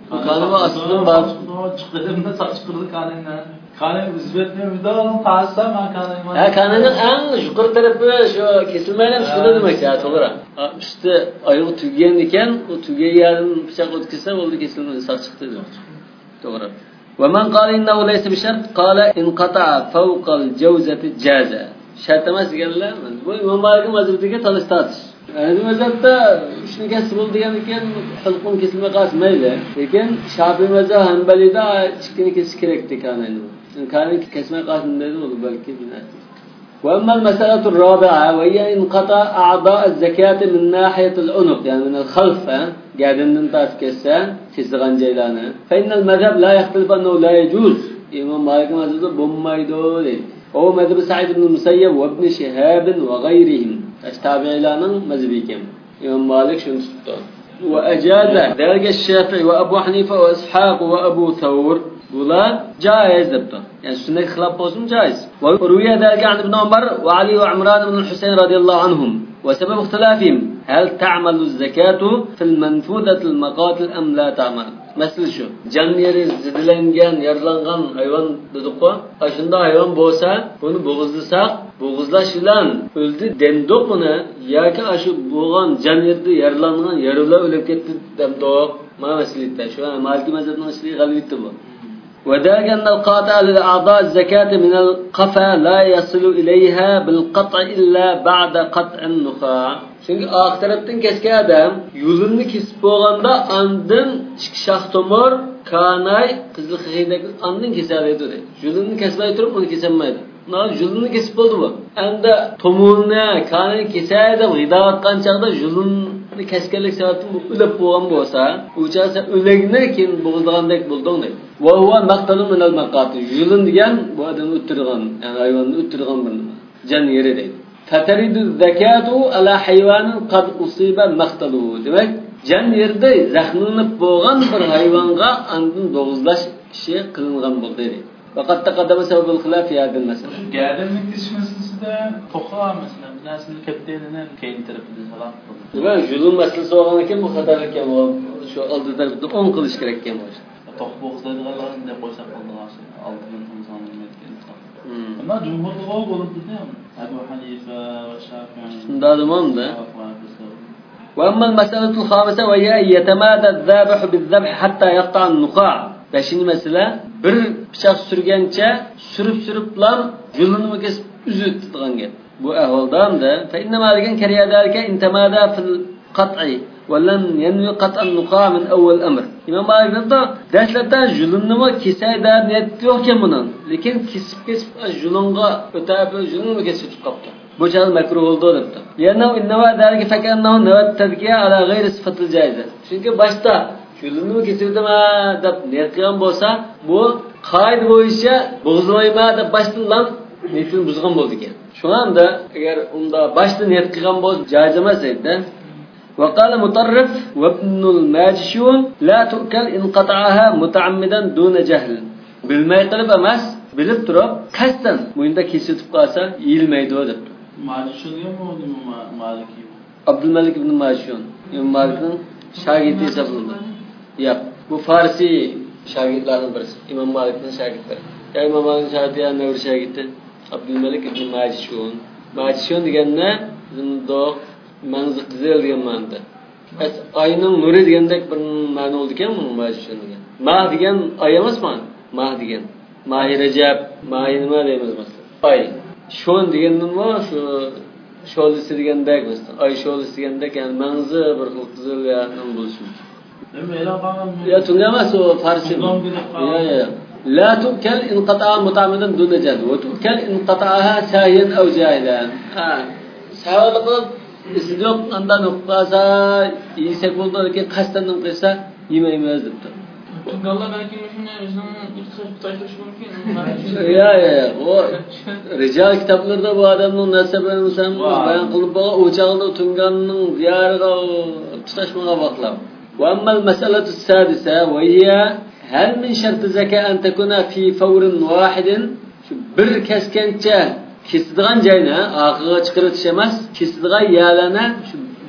Kanı aslında var. Çıkardığımda saç kırdı kanına. Kanı üzmetmiyor bir daha taşsa ben kanı. Ha kanının en yukarı tarafı şu kesilmeyle şurada demek ya olarak. İşte ayağı tügeyen iken o tügeyi yarın bıçak ötkese oldu kesilmedi saç çıktı diyor. Doğru. ومن قال إنه ليس بشرط قال إن قطع فوق الجوزة جازة. Şart emas deganlar. Bu İmam Malik'in mazhabidagi tanıştirish. Yani mazhabda shuni kesib bo'ldi degan ekan, xilqum kesilma qasmaydi. Lekin Shafiy mazhab Hanbalida chikkini kesish kerak degan endi. Qani kesmay qasmaydi uni balki binas. وأما المسألة الرابعة وهي انقطاع أعضاء الزكاة من ناحية العنق يعني من الخلف قاعدين ننطاف كسا كسران جيلانه فإن المذهب لا يختلف أنه لا يجوز إمام مالك مذهب بمايدو هو مذهب سعيد بن المسيب وابن شهاب وغيرهم التابعي لنا مذهبكم إمام مالك شنو وأجاز ذلك الشافعي وأبو حنيفة وإسحاق وأبو ثور bular jaiz debdi. Yani sunnet xilaf bo'lsin jaiz. Va ruya dalga an ibn Umar va Ali va Imron ibn Husayn radhiyallohu anhum. Va sabab ixtilafihim hal ta'malu az-zakatu fil manfudati al-maqatil am la ta'mal. Masala shu. Jon yeri zidilangan, yaralangan hayvon dedik-ku. Shunda hayvon bo'lsa, buni bo'g'izlasak, bo'g'izlash bilan o'ldi dendoq buni yoki shu bo'lgan jon yerda yaralangan, yaralar o'lib ketdi demdoq. Mana masalada shu Maliki mazhabning isli g'alibdi bu. وذلك أن القاطع للأعضاء الزكاة من القفا لا يصل إليها بالقطع إلا بعد قطع النخاع. Çünkü ağ taraftan kesken adam yolunu kesip boğanda andın şah tomor kanay kızıl kıyıdaki andın keserliydi. Yolunu kesmeyi durup onu kesemeydi. Yolunu kesip oldu bu. Anda tomuruna kanay keserdi gıda atkan çağda yolunu keskerlik sebepten ölüp boğan bolsa uçarsa ölegine kim boğuldağandaki buldun deydi. Ve huve maktalun minel makatı. Yolun diyen bu adamı üttürgan yani hayvanını üttürgan bir can yeri deydi. Fataridu zekatu ala hayvanın kad usiba maktaluhu. Demek can yerde zahmlanıp boğan bir hayvanga andın boğuzlaş işi kılıngan buldu deydi. Fakat taqaddama sebebul khilaf fi hadhihi al-mas'ala. Gadamlik meselesinde toqa mesela nasıl kapteninin keyin tarafında salam qildi. Va yolun masalasi bo'lgan ekan bu xatar ekan o shu oldida on qilish kerak ekan bu. Toq bo'g'izlaydiganlarni deb qo'ysak bo'ldi hozir. Oldidan insonni aytgan. Ammo jumhurga bo'libdi-da. Abu Hanifa va Shafi'i. Shunda demamda. وأما المسألة الخامسة وهي يتمادى الذابح بالذبح حتى يقطع النخاع. Beşinci mesele bir bıçak sürgençe sürüp sürüp lan yılını kesip üzüp tutgan gap. Bu ahvaldan da fa inna malikan kariya dalika intamada fil qat'i ve lam yanwi qat'an nuqa min awwal amr. İmam Malik'in de derslerden yılını kesayda niyet yokken bunun. Lekin kesip kesip yılınga ötüp yılını kesip kaptı. Bu çağ makruh oldu dedi. Yani innava dalika fakannahu navat tadkiya ala gayri sifatil jaize. Çünkü başta yolunu kesirdim ha deb niyat qilgan bo'lsa, bu qoida bo'yicha buzmayma deb boshdan niyatini buzgan bo'ldi ekan. Shunda agar unda boshdan niyat qilgan bo'lsa, joiz emas edi. Wa qala Mutarrif wa ibn al-Majshun la tu'kal in qata'aha muta'ammidan duna jahl. Bilmay qilib emas, bilib turib, qasdan bunda kesib qolsa, yilmaydi deb. Majshunga bo'ldi Maliki. Abdul Malik ibn Majshun, Imam Malikning shogirdi hisoblanadi. Ya bu Farsi şagirdlerden birisi. İmam Malik'in şagirdleri. Ya İmam Malik'in şagirdi ya nevri şagirdi. Abdülmelik ibn Majishun. Majishun deganne bizim doğ manzı qizel degan ma'noda. Es ayning nuri degandek bir ma'no oldu ekan bu Majishun degan. Ma degan ay emasmi? Ma degan. Mahi Rajab, mahi nima deymiz masalan. Ay. Shon degandan mo shu sho'lisi degandek masalan. Ay sho'lisi degandek yani manzı bir xil qizel ya nima bo'lishi mumkin. يا تنجمس فارسي يا يا لا تؤكل إن قطعها متعمدا دون جهل وتؤكل إن قطعها ساهيا أو جاهلا آه سهل لقد استدوق عند نقطة يسكول ذلك قصدا نقصة يما يما زبط الله belki düşünüyorsun iktisat taşışı mümkün ya ya ya o Rijal kitaplarda bu adamın nasibini sen bayan kılıp bağa uçağında Tungan'ın diyarına tutaşmaya baklar. وأما المسألة السادسة وهي هل من شرط الزكاة أن تكون في فور واحد bir keskençe kesidigan joyni og'ig'iga chiqaritish emas, kesidigan yalani shu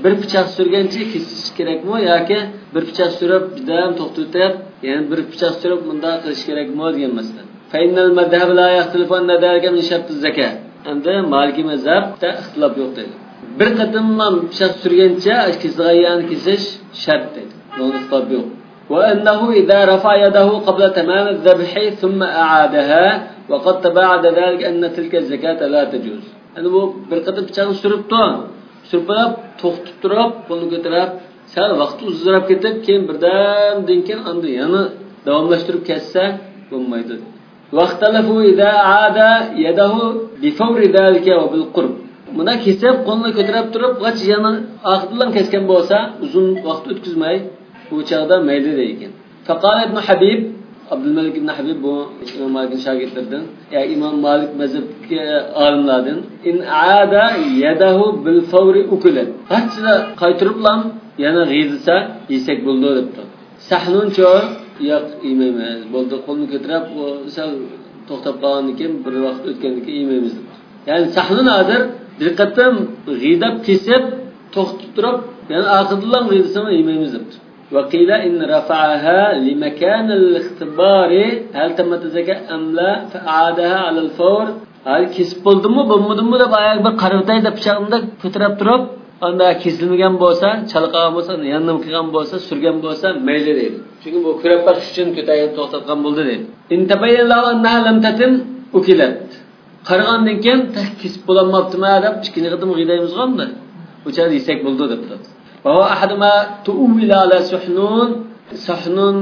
bir pichoq surgancha kesish kerakmi yoki bir pichoq surib judam to'xtatib yana bir pichoq surib bunday qilish kerakmi degan masala. Faynal madhhab la yaxtilifu an dalika min shart az-zakat. Endi Maliki mazhabda ixtilof yo'q dedi. Bir qatimdan pichoq surgancha kesilgan kesish shart dedi. Bunda ixtilof yo'q. Wa annahu idza rafa'a yadahu qabla tamam az-zabh thumma a'adaha wa qad taba'ada dalika anna tilka az-zakata la tajuz. Endi bu bir qatim pichoqni suribdi. Surib to'xtatib turib, qo'lni ko'tarib, sal vaqt uzrab ketib, keyin birdamdan keyin endi yana davomlashtirib ketsa bo'lmaydi. Vaqtalafu idza aada yadahu bi fawri dalika wa bil qurb. Buna kesib qo'lni ko'tarib turib, g'ach yana aqdlan kesgan bo'lsa, uzun vaqt o'tkazmay bu chaqda mayli deydi. Faqala ibn Habib, Abdul Malik ibn Habib bu İmam Malik'in şagirdlaridan, ya İmam Malik mezhebki alimlardan, in aada yadahu bil fawri ukulat. G'achda qaytiriblam yana g'izsa yesak bo'ldi debdi. Sahnuncho yo'q yemaymiz. Bo'ldi qo'lni ko'tarib, o sal to'xtab qolgandan keyin bir vaqt o'tgandan keyin yemaymiz. Ya'ni sahnun adir diqqatim g'idab kesib to'xtab turib, yana aqdlan g'izsani yemaymiz debdi. وقيل إن رفعها لمكان الاختبار هل تمت الزكاة أم لا فأعادها على الفور. هل كسب بولدمو بولمدمو deb ayak bir qaratay deb pichoqni ko'tarib turib, unda kesilmagan bo'lsa, chalqagan bo'lsa, yanam qilgan bo'lsa, surgan bo'lsa mayli deydi. Chunki bu ko'rib baqish uchun ko'tayib to'xtatgan bo'ldi deydi. Intabayyallahu annaha lam tatim ukilat. Qaragandan keyin kesib bo'lmabdimi deb ikkinchi qatim g'idaymizganda. O'cha desak bo'ldi debdi. وهو أحد ما تؤول على سحنون سحنون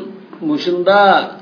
مشندا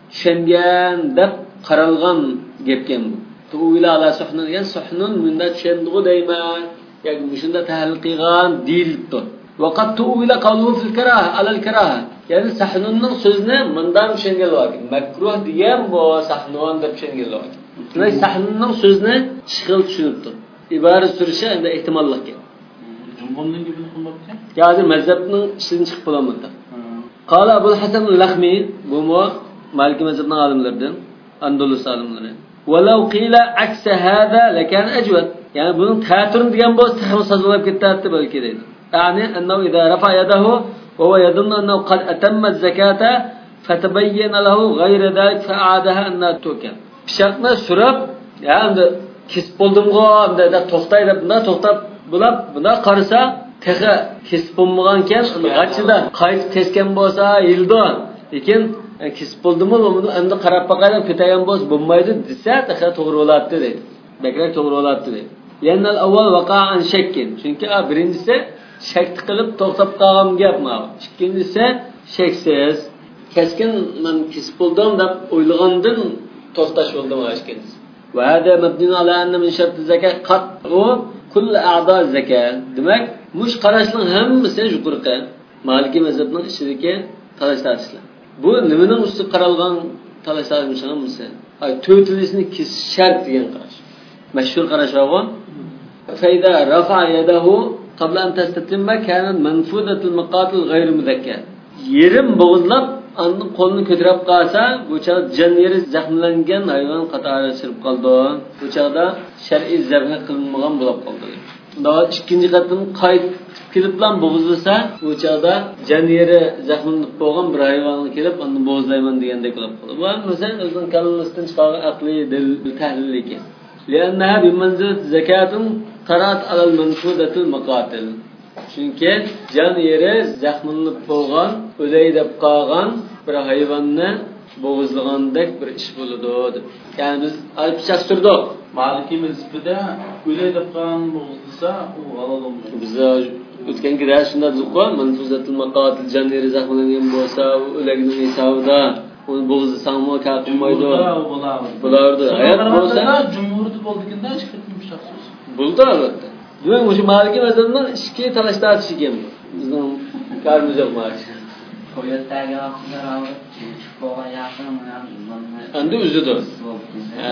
شنجان دب قرالغان جبكم تؤول على سحنون يعني سحنون من دا شندغو دايما يعني مشندا تهلقيغان ديلتو وقد تؤول قوله في الكراهة على الكراهة يعني سحنون سوزنا من دام شنجل واقع مكروه ديام بو سحنون دب شنجل واقع يعني سحنون سوزنا شغل تشنبتو إبارة سرشة عند احتمال لك Cumhurun gibi kullanmak mı? Yani mezhebinin işini çıkıp bulamadı. Kâle Ebu'l Hasan el-Lakhmi, bu mu Maliki mezhebinin alimlerden, Andalus alimleri. وَلَوْ قِيلَ عَكْسَ هَذَا لَكَانَ أَجْوَدْ. Yani bunun teatürünü diyen boz tehmi sazılıp gitti belki değil. Yani اَنَّهُ اِذَا رَفَعَ يَدَهُ وَهُوَ يَظُنُّ أَنَّهُ قَدْ أَتَمَّ الزَّكَاةَ فَتَبَيَّنَ لَهُ غَيْرَ ذَلِكَ فَأَعَادَهَا أَنَّهَا تُوكَنْ. Pişakını sürüp, yani kesip buldum go, toxtaydı, bunda toxtab bulab, bunda qarasa, texe kesip bulmaganken, g'achida qaytib kesgan bo'lsa, yildi. Lekin kesip buldummi, buni endi qarab baqaydan ko'tagan bo'lsa, bo'lmaydi desa, texe to'g'ri bo'ladi deydi. Bekrak to'g'ri bo'ladi deydi. Yanal avval vaqa'an shakkin. Chunki birinchisi shak qilib to'xtab qolgan gap ma. Ikkinchisi shaksiz keskin men kesip buldum deb o'ylagandan to'xtash bo'ldi ma ikkinchisi. Va hada mabni ala anna min shart az-zakat qat'u kull a'da az-zakat. Demak, mush qarashning hammasi yuqorqi Maliki mazhabining ichidagi talashlar. Bu nimaning ustida qaralgan talashlarimiz hammasi. Ay to'tilisini kesish shart degan qarash. Mashhur qarash bo'lgan. Fayda rafa yadahu qabla an tastatimma kanat manfudatul maqatil ghayr muzakkar. Yerim bo'g'izlab anning qo'lini ko'tarib qolsa, bu chaqda jon yeri zaxmlangan hayvon qatori sirib qoldi. Bu chaqda shar'iy zabh qilinmagan bo'lib qoldi. Unda ikkinchi qatim qaytib kelib bilan bo'g'izlasa, bu chaqda jon yeri zaxmlanib bo'lgan bir hayvonni kelib, uni bo'g'izlayman degandek bo'lib qoldi. Bu masalan o'zining kallasdan chiqqan aqliy dil tahlil ekan. لأنها بمنزلة زكاة قرأت على المنفوذة المقاتل. Çünkü can yeri zaxmlanıp bo'lgan, o'lay deb qolgan bir hayvonni bo'g'izlagandek bir ish bo'ladi deb. Ya'ni biz olib chiqtirdik. Maliki mezhebida o'lay deb qolgan bo'g'izlasa, u halol bo'lmaydi. Biz o'tgan kira shunda dedik-ku, manfuzatul maqatil can yeri zaxmlangan bo'lsa, o'lagning hisobida uni bo'g'izda sangmo kaqilmaydi. Bulardi. Hayat bo'lsa, jumhurda bo'ldikanda hech kim shaxsiz. Bo'ldi albatta. Demak, o'sha Maliki mazhabining ikki talashlar ekan. Bizning qarimiz yo'q Maliki. Qo'yatdagi vaqtlar olib chiqib bo'lgan yaqin bilan endi uzidi. Ha.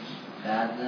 Ba'zi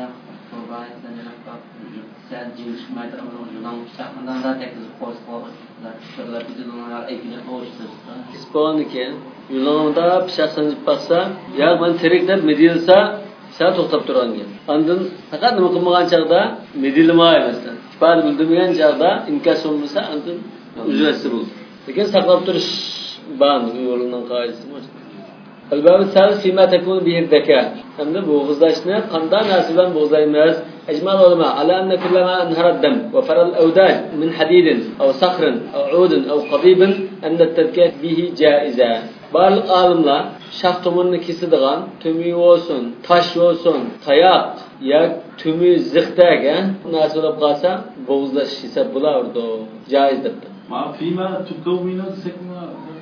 qo'yatdan sen jinshmaydi, undan chiqmadan da tekrar qo'yib qo'yib, shunlar bidonlar ekilib qo'yishdi. Ispaniki yo'lda pishaq sanjib baqsa, ya men tirik deb medilsa, Sen to'xtab turgan. Ondan faqat nima qilmagan chaqda medilmay masalan. Ifade bildirmagan chaqda inkas bo'lmasa ondan uzrasi bu. Lekin saqlab turish ban yo'lining qoidasi bu. Albatta salis fima takun bihi zaka. Hamda bo'g'izlashni qanday narsa bilan bo'g'izlaymiz? Ijmal ulama ala anna kullama anhara ad-dam wa fara al-awdaj min hadid aw sakhr aw 'ud aw qadib anna at-tadkiyat bihi jaiza. Barliq olimlar shax tomirni kesadigan tumi olsun, tosh olsun, tayoq ya tumi ziqdaga narsa bo'lib qolsa bo'g'izlash hisob bo'lardi. Joiz debdi. Ma fima tukawminu sakma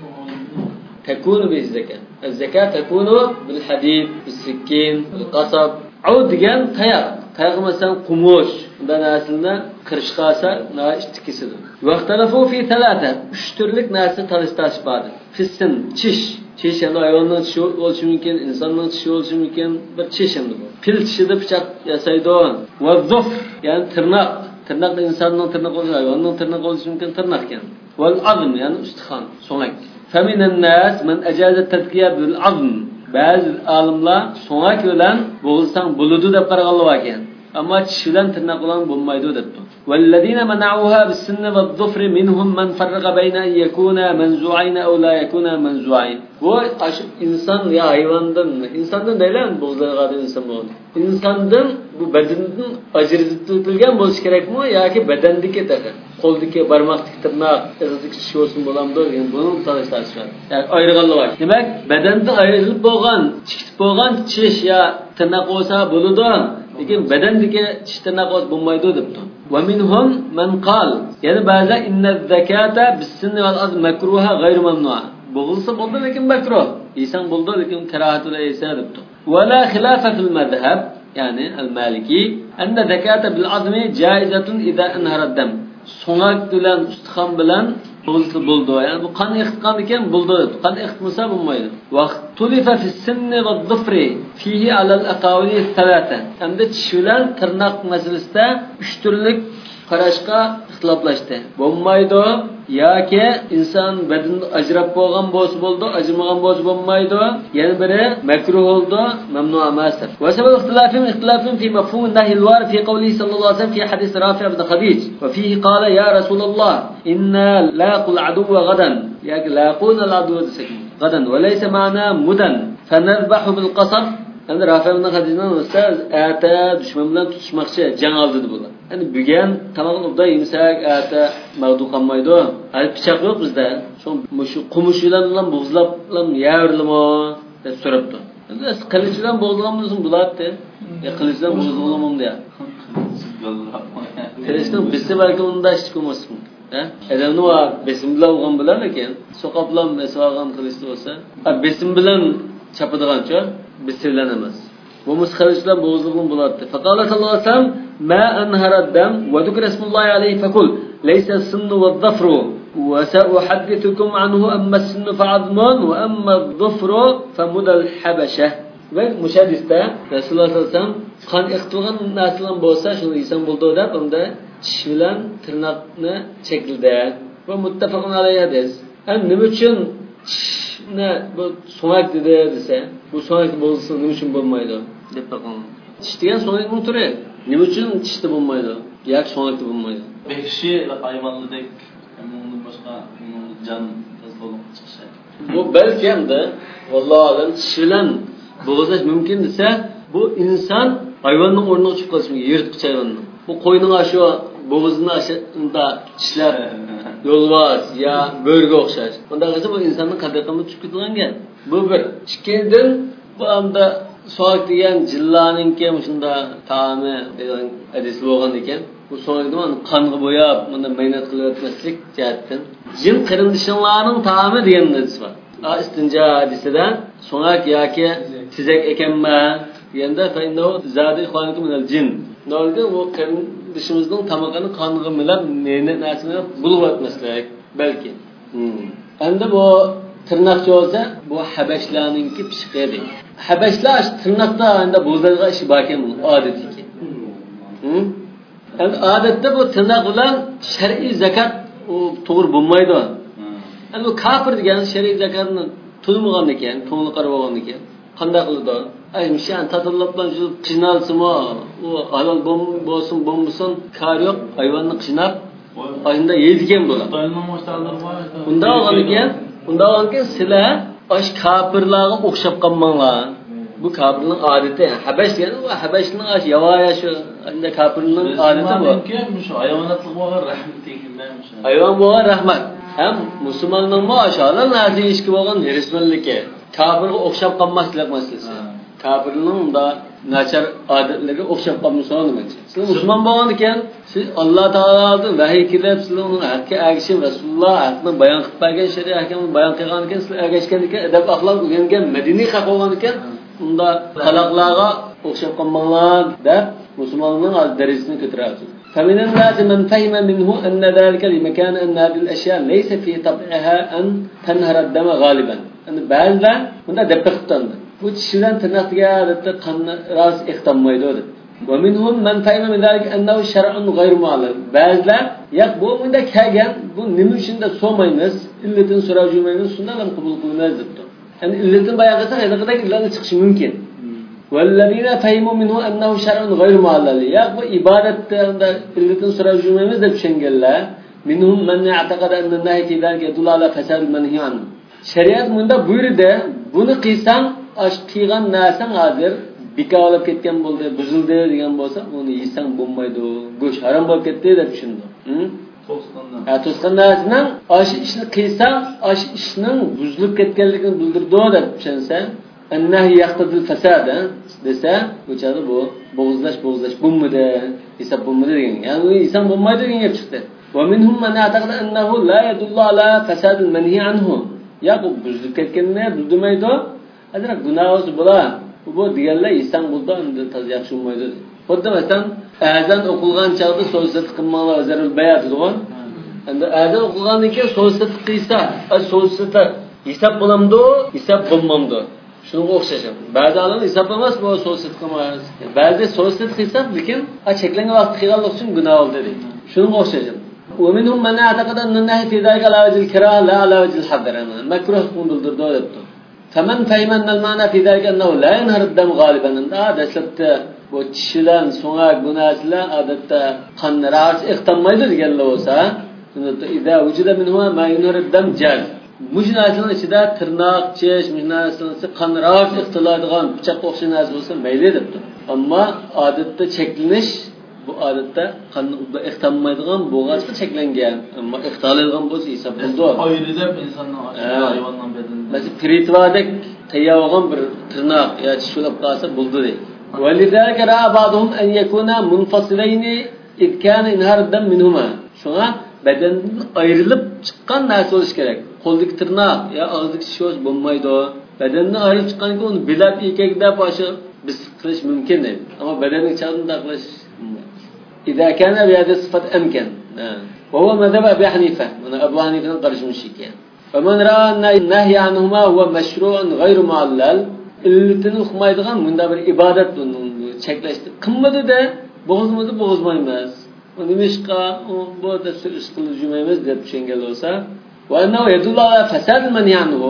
تكون بالزكاة. الزكاة تكون بالحديد، بالسكين، بالقصب. عود ديان تيار. تيار مثلا قموش. ده ناسلنا كرشقاسة نا اشتكيسده. واختلفوا في ثلاثة. اشترلك ناس تلستاش بعد. في السن çiş. Çiş yani hayvanın çişi oluşu mümkün, insanın çişi oluşu mümkün. Bir çiş yani bu. Fil çişi de bıçak yasaydı o. Ve zuf yani tırnak. Tırnak da insanın tırnak oluşu, hayvanın tırnak oluşu mümkün tırnak yani. Ve azm yani üstükan, sonak. فمن الناس من أجاز التذكية بالعظم. بعض العالمlar sonak bilan bo'g'ilsang bo'ladi deb qaraganlar ekan. Ammo tish bilan tirnoq bilan bo'lmaydi debdi. والذين منعوها بالسن والظفر منهم من فرق بين أن يكون منزوعين أو لا يكون منزوعين. Bu insan ya hayvandan, insandan değil mi bo'g'izlagan insan bu? İnsandan bu bedandan ajratilgan bo'lishi kerakmi yoki badandagi taqa? Qo'ldagi barmoqdagi tirnoq, izdagi tish olsun bo'lamdi, yani buni tanishtirishlar. Yani ayirganlar var. Demak, badandan ayrilib bo'lgan, chikitib bo'lgan tish ya tirnoq bo'lsa bo'ladi. Lekin badandagi tish tirnoq bo'lmaydi debdi. Wa minhum man qal, yani ba'zi inna az-zakata bis-sinni wal-azm makruha ghayr mamnu'a. Bo'g'ilsa bo'ldi lekin makruh. Yesan bo'ldi lekin karahatida yesa debdi. Wa la khilafa fil madhhab, yani al-maliki, anna zakata bil-azmi jaizatun idha anhara ad-dam. So'nak bilan ustixon bilan bo'g'ilsa bo'ldi. Yani bu qan iqtiqon ekan bo'ldi. Qan iqtmasa bo'lmaydi. Wa tulifa fis-sinni wad-dhufri fihi ala al-aqawili ath-thalatha. Hamda tish bilan tirnoq masalasida uch turlik qarashga ixtiloflashdi. Bo'lmaydi yoki inson badandan ajrab bo'lgan bo'lsa bo'ldi, ajramagan bo'lsa bo'lmaydi. Yana biri makruh bo'ldi, mamnu emas. Va sabab ixtilofim ixtilofim fi mafhum an-nahy al-warid fi qawlihi sallallohu alayhi wasallam fi hadith Rafi' ibn Khadij wa fihi qala ya Rasulullah inna laqul aduwwa gadan ya laquna al-aduwwa gadan wa laysa ma'na mudan fanadhbahu bil qasab. Endi Rafi' ibn Khadijning ustaz ata dushman bilan tutishmoqchi, jang oldi dedilar. Endi bugun tamoqni ubda yemsak ata mavdu qolmaydi. Hali pichoq yo'q bizda. Shu qumush bilan bilan bo'g'izlab bilan yavrlimo deb so'rabdi. Endi qilich bilan bo'g'izlamoqmisan bo'ladi. Ya qilich bilan bo'g'izlamam deya. Qilichdan bizda balki unda hech ko'masmi. Ha? Adamni va besim bilan olgan bilan ekan, so'qoq bilan mesolgan qilich bo'lsa, besim bilan chapadigancha bismillah emas. Bu musxarishlar bo'g'izlig'im bo'ladi. Faqala sallallohu alayhi vasallam ma anhara ad-dam wa dhukra ismullohi alayhi faqul laysa as-sinnu wad-dhafru wa sa'uhaddithukum anhu amma as-sinnu fa'azmun wa amma ad-dhafru famudal habasha. Ve mushadisda Rasululloh sallallohu alayhi vasallam qon iqtilgan narsalar bo'lsa, shuni yesan bo'ldi deb unda tish bilan tirnoqni chekildi. Va muttafaqun alayhi hadis. Endi nima uchun ne bu so'nak dedi desa, bu so'nak bo'lsa nima uchun bo'lmaydi deb taqon. Tish degan so'nakning turi. Nima uchun tishda bo'lmaydi? Yoki so'nakda bo'lmaydi? Bekshi hayvonlardek undan boshqa jon tezligini chiqishi. Bu balki hamda vallohu alam tish bilan bo'g'izlash mumkin desa, bu inson hayvonning o'rniga chiqib qolishi mumkin, yirtqich hayvonning. Bu qo'yning aşı bo'g'izini ashida tishlar yo'lbars ya bo'rga o'xshash. Bunda qilsa bu insonning qadr-qimmat tushib ketgan. Bu bir. Ikkinchidan bu hamda so'q degan jillaninki shunda ta'mi degan hadis bo'lgan ekan. Bu so'qni qonga bo'yab, bunda mehnat qilib o'tmaslik jihatdan jin qarindishlarning ta'mi degan hadis bor. A istinja hadisida so'q yoki tizak ekanma deganda fa inno zadi ikhwanukum minal jin. Nolga bu qarindishimizning tamog'ini qonga milab mehnat narsini bulib o'tmaslik balki. Endi bu tirnoqchi bo'lsa, bu habashlarningki pishiqi. Habashlar tirnoqda endi bo'zarga ish bor ekan odatiki. Hm? Endi odatda bu tirnoq bilan shar'iy zakat u to'g'ri bo'lmaydi. Endi bu kafir degan shar'iy zakatni to'lmagan ekan, to'g'ri qarab olgan ekan. qanday qildi? Ay mishan tadillabdan shu qinalsimi, u halol bo'lsin, bo'lmasin, kar yo'q, hayvonni qinab, oyinda yeydigan bo'ladi. Unda olganiga, unda olganiga sizlar osh kafirlarga o'xshab qolmanglar. Bu kafirning odati. Habash degani u habashning osh yavoya shu, unda kafirning odati bu. Shu hayvonotlik bo'lgan rahmat tekindan shu. Hayvon bo'lgan rahmat. Ham musulmonning mashallah narsa ishki bo'lgan rismonligi. Kafirga o'xshab qolmaslik masalasi. Kafirning unda nachar odatlariga o'xshab qolmasa demakchi. Siz musulmon bo'lgan ekan, siz Alloh taoloning vahiy kelib, sizning uni haqqa agishib, Rasululloh haqni bayon qilib bergan shariat haqini bayon qilgan ekan, siz agashgan ekan, adab axloq o'rgangan, madaniy haq bo'lgan ekan, unda xalqlarga o'xshab qolmanglar deb musulmonning darajasini ko'taradi. فمن الناس من فهم منه أن ذلك لمكان أن هذه الأشياء ليس في طبعها أن تنهر الدم غالبا. أن بعضهم من ده دبختان. Bu kişiden tırnaklığa da kanlı raz ihtammaydı. ومنهم من فهم من ذلك أنه شرع غير معلم. Bazılar ya bu bunda kagen bu nima için de so'maymiz, illetin so'rayjumaymiz, shundan ham qabul qilmaymiz debdi. Yani illetin bayaqasa haydaqa illatni chiqishi mumkin. والذين فهموا منه أنه شرع غير معلل. Ya bu ibadette illetin so'rayjumaymiz deb tushunganlar. منهم من يعتقد أن النهي في ذلك يدل على فساد المنهي عنه. Şeriat bunda buyurdi, bunu qilsang ash qilgan narsang hozir bekolib ketgan bo'ldi, buzildi degan bo'lsa, uni yesang bo'lmaydi, go'sht harom bo'lib ketdi deb tushundi. To'sqandan. Ha, to'sqan narsaning ash ishni qilsang, ash ishning buzilib ketganligini bildirdi deb tushunsa, annahi yaqtadil fasad desa, o'chadi bu bo'g'izlash, bo'g'izlash bo'lmadi, hisob bo'lmadi degan. Ya'ni inson bo'lmaydi degan gap chiqdi. Va minhum man ya'taqida annahu la yadullu ala fasad al-manhi anhu. Ya bu buzilib ketganini bildirmaydi. Azra gunohs bo'lar. Bu deganlar inson bo'ldi, unda toz yaxshi bo'lmaydi. Xuddi masalan, azan o'qilgan chog'da so'zsat qilmoqlar zarur bayat degan. Endi azan o'qilgandan keyin so'zsat qilsa, so'zsat hisob bo'lamdi, hisob bo'lmamdi. Shunga o'xshash. Ba'zi olimlar hisob emas, bu so'zsat qilmas. Ba'zi so'zsat qilsa, lekin cheklangan vaqt qilganlik uchun gunoh bo'ldi deydi. Shunga o'xshash. ومنهم من يعتقد أن النهي في ذلك على وجه الكراهة لا على وجه الحظر. مكروه يكون بالضرورة. فمن فهم أن المعنى في ذلك أنه لا ينهر الدم غالبا. هذا سبت وتشلان سواء جناسلا هذا قن راس اختميد قال له وسا. إذا وجد منه ما ينهر الدم جاز. مش ناسلا إذا ترناق شيش مش ناسلا قن راس اختلاط غان بچق وقش ناس وسا ميلة دبته. أما عادة شكلنش bu odatda qanday ixtammaydigan bo'g'azga cheklangan, ammo ixtalaydigan bo'lsa hisob bo'ldi. Qo'yilib insonning hayvondan bedanida. Masalan, pritvadek tayyorgan bir tirnoq yoki tishulab qolsa bo'ldi deydi. وَلِذَلِكَ رَأَى بَعْضُهُمْ أَنْ يَكُونَا مُنْفَصِلَيْنِ إِذْ كَانَ إِنْهَارُ الدَّمِ مِنْهُمَا. Şuna bedendan ayrılıp çıkan narsa oluş gerek. Qo'ldagi tirnoq ya og'zdagi tish bo'lmaydi. Bedendan ayrılib chiqqandan keyin uni bilab ekakda boshi biz qilish mumkin deydi. Ammo bedanning chaqinda qilish إذا كان بهذه الصفة أمكن. وهو مذهب أبي حنيفة. من أبو حنيفة قرش من شيكين. فمن رأى أن النهي عنهما هو مشروع غير معلل. اللي تنوخ ما يدغم من دابر إبادة شكلشت. قمة ده بغض مده بغض ما يماس. ونمشقا وبعد السؤال الجمعة ده بشينجلوسا. وأنه يدل على فساد المنهي عنه.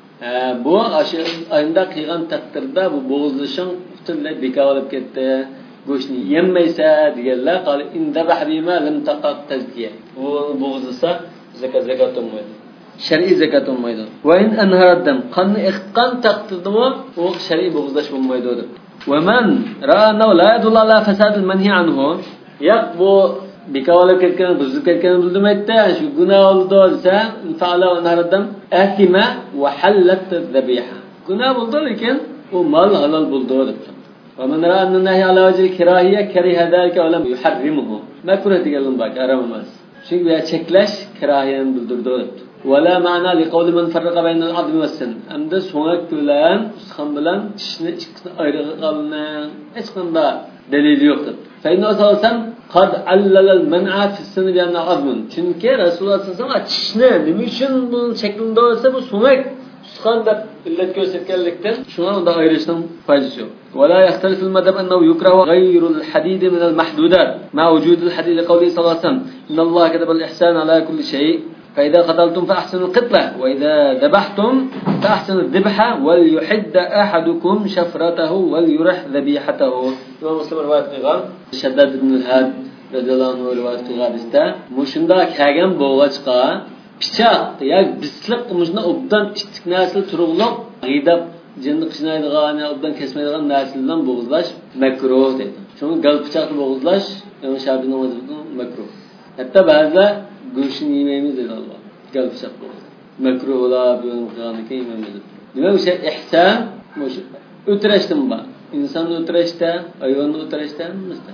bu ayında qilgan taqdirda bu bo'g'izlashing butunlay bekor bo'lib ketdi. Go'shtni yemaysa deganlar qali indabah bima lam taqat tazkiya. Bu bo'g'izlasa zakat zakat olmaydi. Shar'iy zakat olmaydi. Va in anharadam qanni iqqan taqdirdimi u shar'iy bo'g'izlash bo'lmaydi deb. Va man ra'ana la yadullu ala fasad al-manhi anhu. Yaq bu bekor bo'lib ketgan, buzilib ketgan bildirmaydi. Shu gunoh oldi desa, fa'ala va anharadam atima va halat az-zabiha. Gunoh bo'ldi lekin u mol halol bo'ldi deb. ومن رأى أن النهي على وجه الكراهية كره ذلك ولم يحرمه ما كره تقولون باك أرامس شيء بيا شكلش كراهية بالدردود ولا معنى لقول من فرق بين العظم والسن أمدس هناك بلان سخن بلان تشني أيرق قلنا إيش قلنا دليل يكتب فإنه صلى الله عليه وسلم قد علل المنع في السن بأن عظم çünkü Resulullah sallallahu aleyhi ve sellem tişne niçin bunun şeklinde olsa bu sunak Sıkan da illet göstergelikten şuna da ayrıştığın faydası yok. ولا يختلف المذهب أنه يكره غير الحديد من المحدودات مع وجود الحديد لقوله صلى الله عليه وسلم إن الله كتب الإحسان على كل شيء فإذا قتلتم فأحسنوا القتلة وإذا ذبحتم فأحسنوا الذبحة وليحد أحدكم شفرته وليرح ذبيحته. إمام مسلم رواية قال شداد بن الهاد رضي الله عنه رواية قال استا مشندا كاغان بوغاچقا pichoq yoki bisliq mujni obdan ishtik narsa turug'liq g'idab jinni qishnaydigan obdan kesmaydigan narsalardan bo'g'izlash makruh deydi. Chunki gal pichoqni bo'g'izlash Imom Shafi'ning o'zidan makruh. Hatto ba'zilar go'shtni yemaymiz dedi Alloh. Gal pichoq bo'g'izlash makruh bo'lib qolganidan keyin yemaymiz. Demak o'sha ihson o'sha o'tirashdan bor. Insonni o'tirashda, hayvonni o'tirashda misda.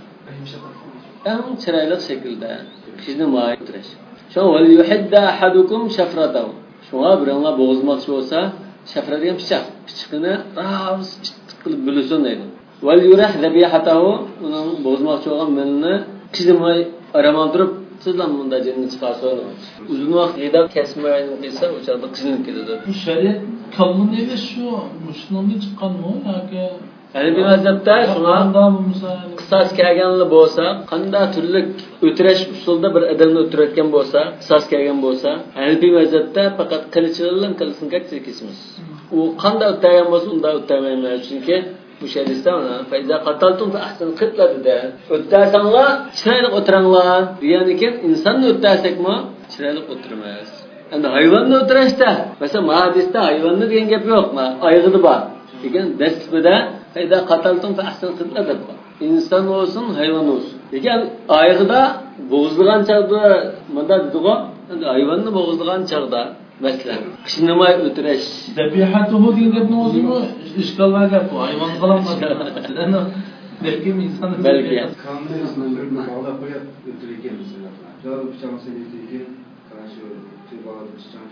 Eng chiroyli shaklda kishini moy o'tirish. Şuna vel yuhidda ahadukum shafratahu. Şuna birinla boğazmoqchi bo'lsa, shafra degan pichoq. Pichoqni ravs qilib bo'lsin deydi. Vel yurah zabihatahu, uni boğazmoqchi bo'lgan milni qizimay araman turib, sizlar bunda jinni chiqarsin. Uzun vaqt yedab kesmayni qilsa, o'chada qizinib ketadi. Bu shariat qonunida shu mushunni chiqqanmi yoki Hanifi mazhabda shuna qisas kelganli bo'lsa, qanday turli o'tirish usulda bir odamni o'tirayotgan bo'lsa, qisas kelgan bo'lsa, Hanifi mazhabda faqat qilich bilan qilsinga kesimiz. U qanday o'tgan bo'lsa, unda o'tmaymiz. Chunki bu shariatda ona fayza qataltum fa ahsan qitladida. O'ttasanglar, chiroyli o'tiranglar. Degan ekan, insonni o'ttasakmi, chiroyli o'tirmaymiz. Endi hayvonni o'tirishda, masalan, hadisda hayvonni degan gap yo'q, oyg'idi bor. Degan dasbida fayda qataltum fa ahsan qitladida. İnsan olsun, hayvan olsun. Lekin oyig'ida bo'g'izlagan chaqda madad duo, endi hayvonni bo'g'izlagan chaqda masalan, qishnamay o'tirish. Zabihatuhu degan gapni o'zimi ishqallar gap bu. Hayvon qilaman. Lekin inson balki qanday bir maqola qo'yib o'tirgan mesela. Javob pichoqni sevdigan qarshi tibor pichoq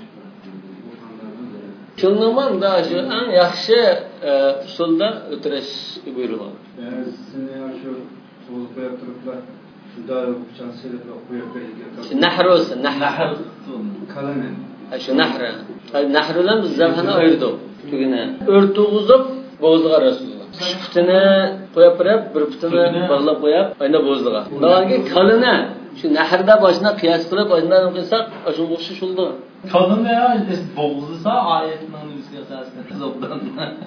Şundan da şu en yaxshi usulda o'tirish buyurilgan. Sizni shu so'z qo'yib turiblar. Shunda pichoq selib qo'yib bergan. Nahr olsun, nahr. Kalani. Shu nahr. Nahr bilan biz zabhani ayirdik. Tugini o'rtug'izib bo'g'izga Rasululloh. Putini qo'yib berib, bir putini bog'lab qo'yib, ayna bo'g'izga. Undan keyin kalini shu nahrda boshına qiyos qilib, aynan qilsak, shu o'xshash bo'ldi. Kadın veya boğuzluysa ayetinden ilişki esasında kızıldan.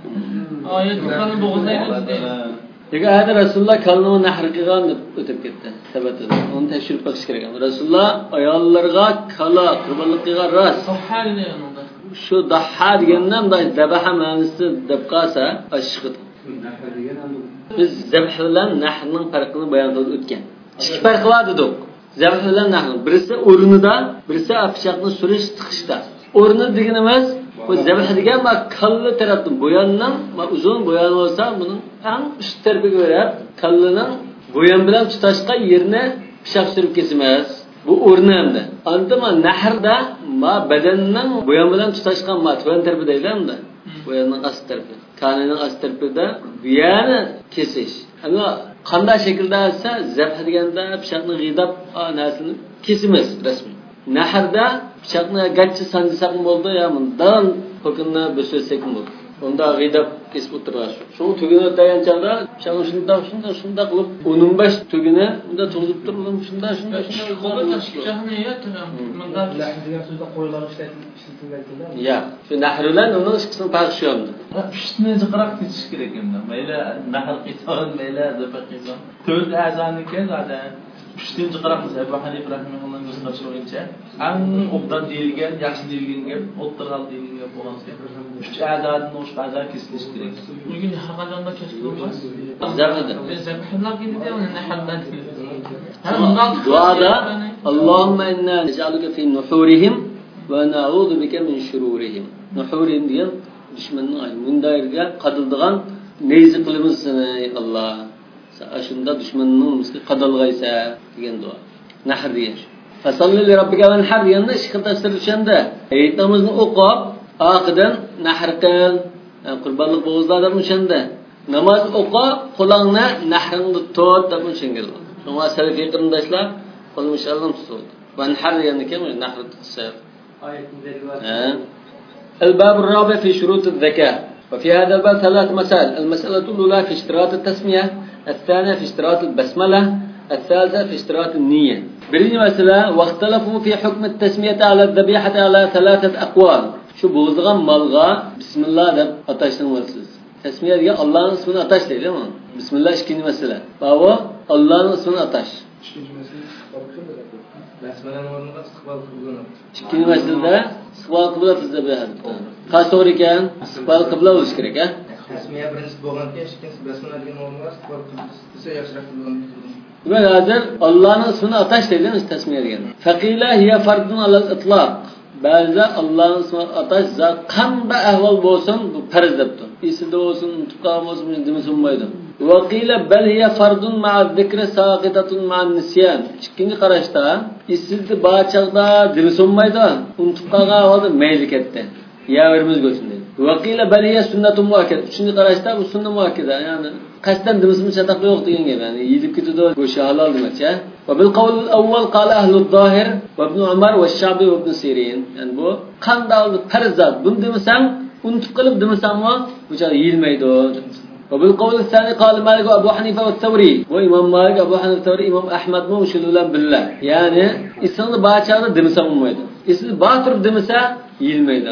Ayetinden boğuzlayla değil. Peki ayette Resulullah kalını nahr qilgan deb o'tib ketdi. Sabati. Onu tekshirib baqish kerak. Resulullah ayollarga kala qurbonlik qilgan ras. Sahha degan unda. Shu dahha degandan da zabaha ma'nosi deb qolsa, ashqid. Nahr degan Biz zabh bilan nahrning farqini bayon qilib o'tgan. Ikki farqi bor dedik. Zabh bilan nahr. Birisi o'rnida, birisi pichoqni surish tiqishda. O'rni deganimiz bu zabh degan ma kalli tarafdan bo'yandan, ma uzun bo'yan bo'lsa, buning eng ust tarafiga berib, kallining bo'yan bilan tutashgan yerini pichoq surib kesimiz. Bu o'rni hamda. Anda nahrda ma badanning bo'yan bilan tutashgan ma tuvan tarafida elamda. Bo'yanning ast tarafi. Kanining ast tarafida buyani kesish. Ama qanday shaklda esa zabh deganda pichoqni g'idab narsani kesimiz rasmiy. Nahrda pichoqni gachchi sanjisak bo'ldi, ya bundan hukmni bo'shasak bo'ldi. Unda g'idab kesib o'tirish. Shu tugini o'tgan chog'da pichoqni shunda shunda shunda qilib o'n besh tugini unda to'g'izib turdim, shunda shunda shunda qo'yib pichoqni yetiram. Bundan degan so'zda qo'ylar ishlatilgan. Ya, shu nahrlar uni ishqisini farqi yo'qdi. Pishni jiqroq ketish kerak endi. Mayli nahr qilsa, mayli zabh qilsa. To'rt azoniki zaten pishni jiqroq qilsa, bu Hanif rahimahulloh ko'rsatib qo'ygancha, eng obdan deyilgan, yaxshi deyilgan gap, o'ttirgan deyilgan gap bo'lsa, uch azonning o'sha azon kesilish kerak. Bugun haqiqatda kesilmas. Zabhda. Zabhlar gidida uni nahrdan. Duada Allahumma inna naj'aluka fi nuhurihim va na'udhu bika min shururihim. Nuhurihim degan dushmanning mundayga qadildigan neyzi qilimiz seni Alloh. Ashunda dushmanning misli qadilg'aysa degan duo. Nahr degan. Fasalli li robbika wanhar deganni ishqi tafsir tushanda aytamizni o'qib, oqidan nahr qil, qurbonlik bo'g'izlardan o'shanda namoz o'qib, qo'lingni nahringni tut deb o'shangil. Shunga salafiy qarindoshlar qo'lni inshaalloh tutadi. Wanhar deganni kim? Nahr tutsa. الباب الرابع في شروط الزكاة. وفي هذا الباب ثلاث مسائل. المسألة الأولى في اشتراط التسمية، الثانية في اشتراط البسملة، الثالثة في اشتراط النية. Birinci mesele vaktalafu fi hukm tasmiyati ala zabihati ala thalathat aqwal. Şu bo'g'izgan malga bismillah deb atashlanasiz. Tasmiya degan Allohning ismini atash deydi, değil mi? Bismillah ikkinchi mesele. Bu Allohning ismini atash. İkinci mesele istiqbal qiladi. Basmalaning o'rniga istiqbol qiladi. İkinci meselede istiqbal qibla tizabihadi. Qaysi to'g'ri ekan? Istiqbal qibla bo'lish kerak, ha? Tasmiya birinchi bo'lgan keyin ikkinchisi basmala degan o'rniga istiqbol qilsa yaxshiroq bo'ladi. Ve hazır Allah'ın ismini ataş dedi mi tasmiye diyen. Fakila hiye fardun alal itlaq. Bazı Allah'ın ismini ataş za qanda ahval bolsun bu farz debdi. İside olsun, tuqam olsun demesin maydı. Vakila bel hiye fardun ma'a zikri saqitatun ma'an nisyan. İkinci qarashda iside bağçaqda demesin maydı. Unutqaga ahvalda meylik etdi. Ya verimiz götün dedi. Vakila bel hiye sünnetun muakked. Üçüncü qarashda bu sünnet muakkeda. Yani qasdan demismi chataq yo'q degan gap. Yani yeyib ketadi, go'shi halol demakchi. Va bil qawl al-awwal qala ahlu az-zahir va ibn Umar va Shabi va ibn Sirin. Yani bu qanday farzat. Buni demasang, unutib qilib demasangmi, bu joy yeyilmaydi. Va bil qawl al-thani qala Malik va Abu Hanifa va Thawri. Va Imom Malik, Abu Hanifa, Thawri, Imom Ahmad mo shu bilan billah. Yani ismini bachani demasang bo'lmaydi. Ismi batir demasa yeyilmaydi.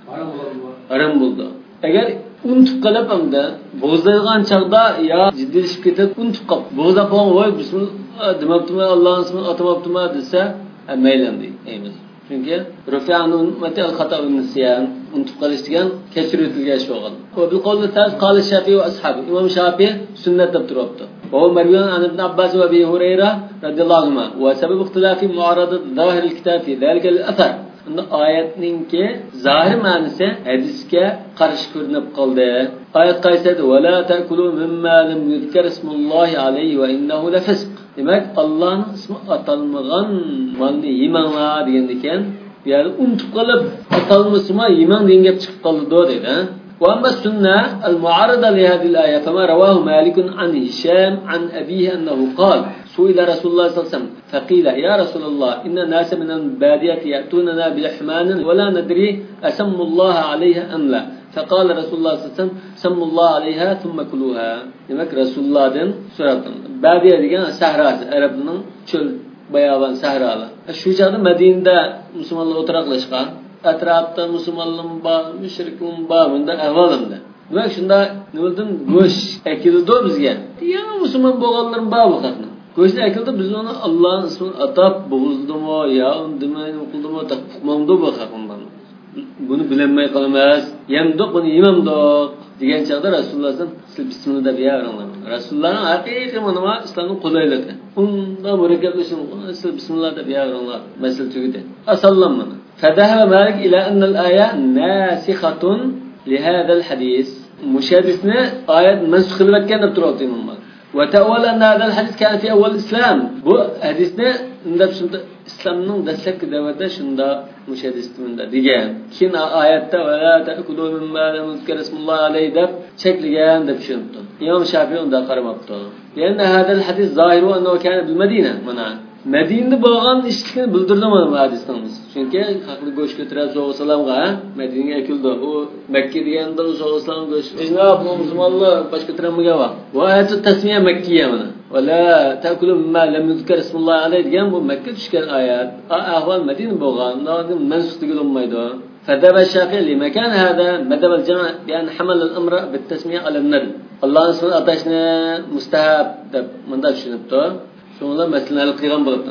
Haram bo'ldi. Agar unutib qolib hamda bo'g'izlagan chaqda yo jiddilashib ketib unutib qolib bo'g'izlab qo'ygan voy bismillah demabdimi Allohning ismini atamabdimi desa maylandik deymiz. Chunki rufi'an ummati al-xata va nisyan unutib qolish degan kechiritilgan ish bo'lgan. Va bil qawli tas qala Shafi'i va ashabi. Imom Shafi'i sunnat deb turibdi. Va Marwan an ibn Abbas va Abi Hurayra radhiyallohu anhu va sabab ixtilafi mu'aradat zahir al-kitab fi zalika al-athar. Oyatninki zahir ma'nosi hadisga qarshi ko'rinib qoldi. Oyat qaysadi? "Va la ta'kulu mimma lam yuzkar ismullohi alayhi va innahu la fisq." Demak, Allohning ismi atalmagan molni yemanglar degan ekan. Yani unutib qolib atalmasmi yemang degan gap chiqib qoldi deydi. Wa amma sunna al-mu'arada li hadhihi al-aya fama rawahu Malik an Hisham an abihi annahu qala سئل رسول الله صلى الله عليه وسلم فقيل يا رسول الله إن الناس من البادية يأتوننا بلحمان ولا ندري أسم الله عليها أم لا فقال رسول الله صلى الله عليه وسلم سم الله عليها ثم كلوها. Demek Resulullah'dan soradım. Badiye degan sahra, Arabning çöl bayavan sahralar. Şu çağda Medine'de Müslümanlar oturaqlashgan. Atrofda musulmonlar bor, mushriklar bor, bunda ahvolimda. Demak shunda nima bo'ldim? Go'sht ekildi bizga. Ya musulmon bo'lganlar bor bu haqda. Go'sht ekildi, biz uni Allohning ismini atab bo'g'izdimi, yo undimaymi, qildimi, taqmamdi bu haqimdan. Buni bilinmay qolmas. Yemdiq, buni yemamdiq degan chaqda Rasulullohdan bismillah deb yaringlar. Rasulullohning haqiqiy nima islomning qulayligi. Unda murakablashing, bismillah deb yaringlar. Masal tugidi. Asallam. فذهب مالك إلى أن الآية ناسخة لهذا الحديث. مشاهدتنا آية منسوخ لمكان بتروت إمام مالك. وتأول أن هذا الحديث كان في أول الإسلام. بو حديثنا ندب شندا إسلامنا دسك دوادا شندا مشاهدت من ده ديجان. كين آيات ولا تأكلوا مما لم يذكر اسم الله عليه دب شكل جان دب شندا. إمام الشافعي ده قرم أبطال. لأن هذا الحديث ظاهر أنه كان بالمدينة منع. Medine'de bo'lgan ishni bildirdi mana hadisimiz. Chunki haqli go'sht ko'tarib Rasulullohga Medine'ga keldi. U Makka deganda Rasululloh go'sht. Jinob musulmonlar boshqa ko'tarmagan va. Bu ayat tasmiya makkiya mana. Wala ta'kulu mimma lam yuzkar ismulloh alayhi degan bu Makka tushgan oyat. Ahvol Madina bo'lgan. Nodin mansukh deganmaydi. فذهب الشافعي لمكان هذا مذهب الجمع بأن حمل الأمر بالتسمية على الندب. الله سبحانه أتاشنا مستحب deb munda tushunibdi. Sonra meseleleri qilgan bo'libdi.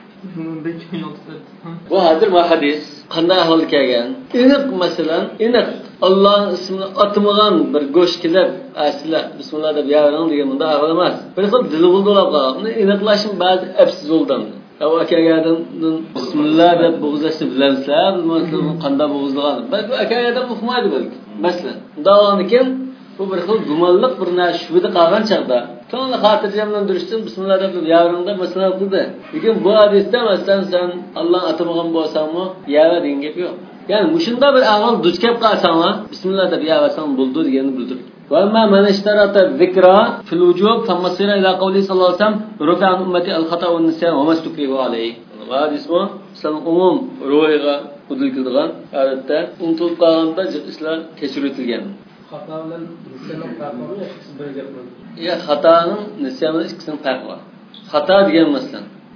Bu hozir bu hadis qanday ahvol kelgan? Aniq masalan, aniq Allohning ismini atmagan bir go'sht kelib, asla bismillah deb yaring degan bunda ahvol emas. Bir xil dili bo'lib qolgan. Uni aniqlashim ba'zi afsiz bo'ldim. Aw akayadan bismillah deb bo'g'izlashni bilamsizlar, bilmasam qanday bo'g'izlagan. Balki akayadan uqmaydi balki. Masalan, davomlikin bu bir xil gumonliq bir narsa shubida qolgan chaqda Sonra xotirjamdan durishdim, bismillah deb yavringda masalan qildi. Lekin bu hadisda masalan sen Alloh atamagan bo'lsangmi, yava degan gap yo'q. Ya'ni mushunda bir avval duch kelib qolsangmi, bismillah deb yavasang bo'ldi deganni bildirdi. Va ma man ishtarata zikra fil wujub famasira ila qawli sallallohu alayhi vasallam rufi'a ummati al-khata wa an-nisyan wa mastukrihu alayhi. Bu hadismi san umum ro'yiga udilgan odatda unutilib qolganda ishlar kechiritilgan. Xato bilan nisyanning farqi ikkisi birga bo'ladi. Ya xatoning nisyanning ikkisining farqi bor. Xato degan masalan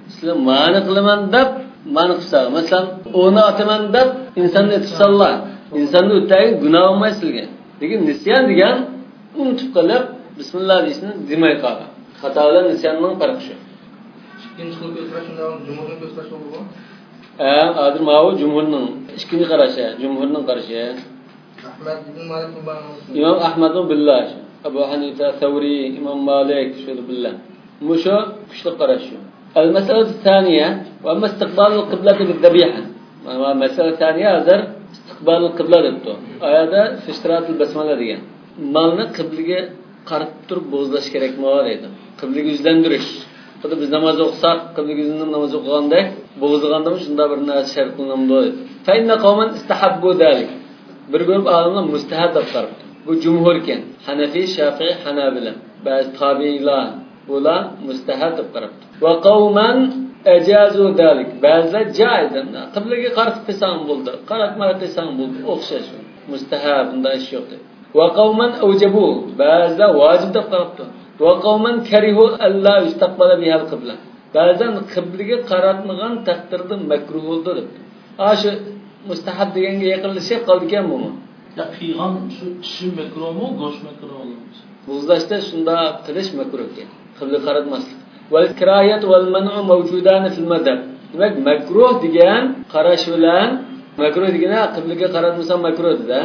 sizlar ma'ni qilaman deb ma'ni qilsa, masalan, o'ni ataman deb insonni etisalla, insonni o'tagi gunoh bo'lmay sizga. Lekin nisyan degan unutib qolib, bismillah deyishni demay qolgan. Xato bilan nisyanning farqi shu. ikkinchi xil ko'zqarashda jumhurning ko'zqarashi bo'ladi. Ha, hozir ma'u jumhurning ikkinchi qarashi, jumhurning qarashi. Ahmad ibn Malik ibn İmam Ahmad ibn Billah, Abu Hanifa, Thawri, İmam Malik şu billah. Musho kuchli qarash shu. المسألة الثانية وأما استقبال القبلة بالذبيحة. المسألة الثانية هذا استقبال القبلة دتو. هذا في اشتراط البسملة degan. Malni qiblaga qarab turib bo'zlash kerakmi deydi. Qiblaga yuzlantirish. Xuddi biz namoz o'qisak, qiblaga yuzlanib namoz o'qigandek, bo'zlaganda shunda bir narsa shart qilinadi. Fa inna qawman istahabbu zalik. Bir guruh olimlar mustahab deb qarabdi. Bu jumhur ekan. Hanafi, Shafi'i, Hanabila. Ba'zi tabi'inlar bular mustahab deb qarabdi. Va qawman ajazu zalik. Ba'zilar joiz. Qiblaga qarab qilsam bo'ldi. Qaratma qilsam bo'ldi. O'xshash. Mustahab unda ish yo'q. Va qawman awjabu. Ba'zilar vojib deb qarabdi. Va qawman karihu alla yustaqbala biha al-qibla. Ba'zan qiblaga qaratmagan taqdirda makruh bo'ldi deb. Ashu mustahab deganga yaqinlashib qolgan bu. Ya qiygan shu tishi makruhmi, go'sht makruhmi? Bo'zlashda shunda qilish makruh ekan. Qibla qaratmaslik. Wal kirayat wal man'u mavjudan fil madhab. Demak, makruh degan qarash bilan makruh degani qiblaga qaratmasa makruh-da.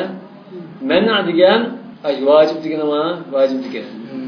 Man' degan vojib degan nima? Vojib degan.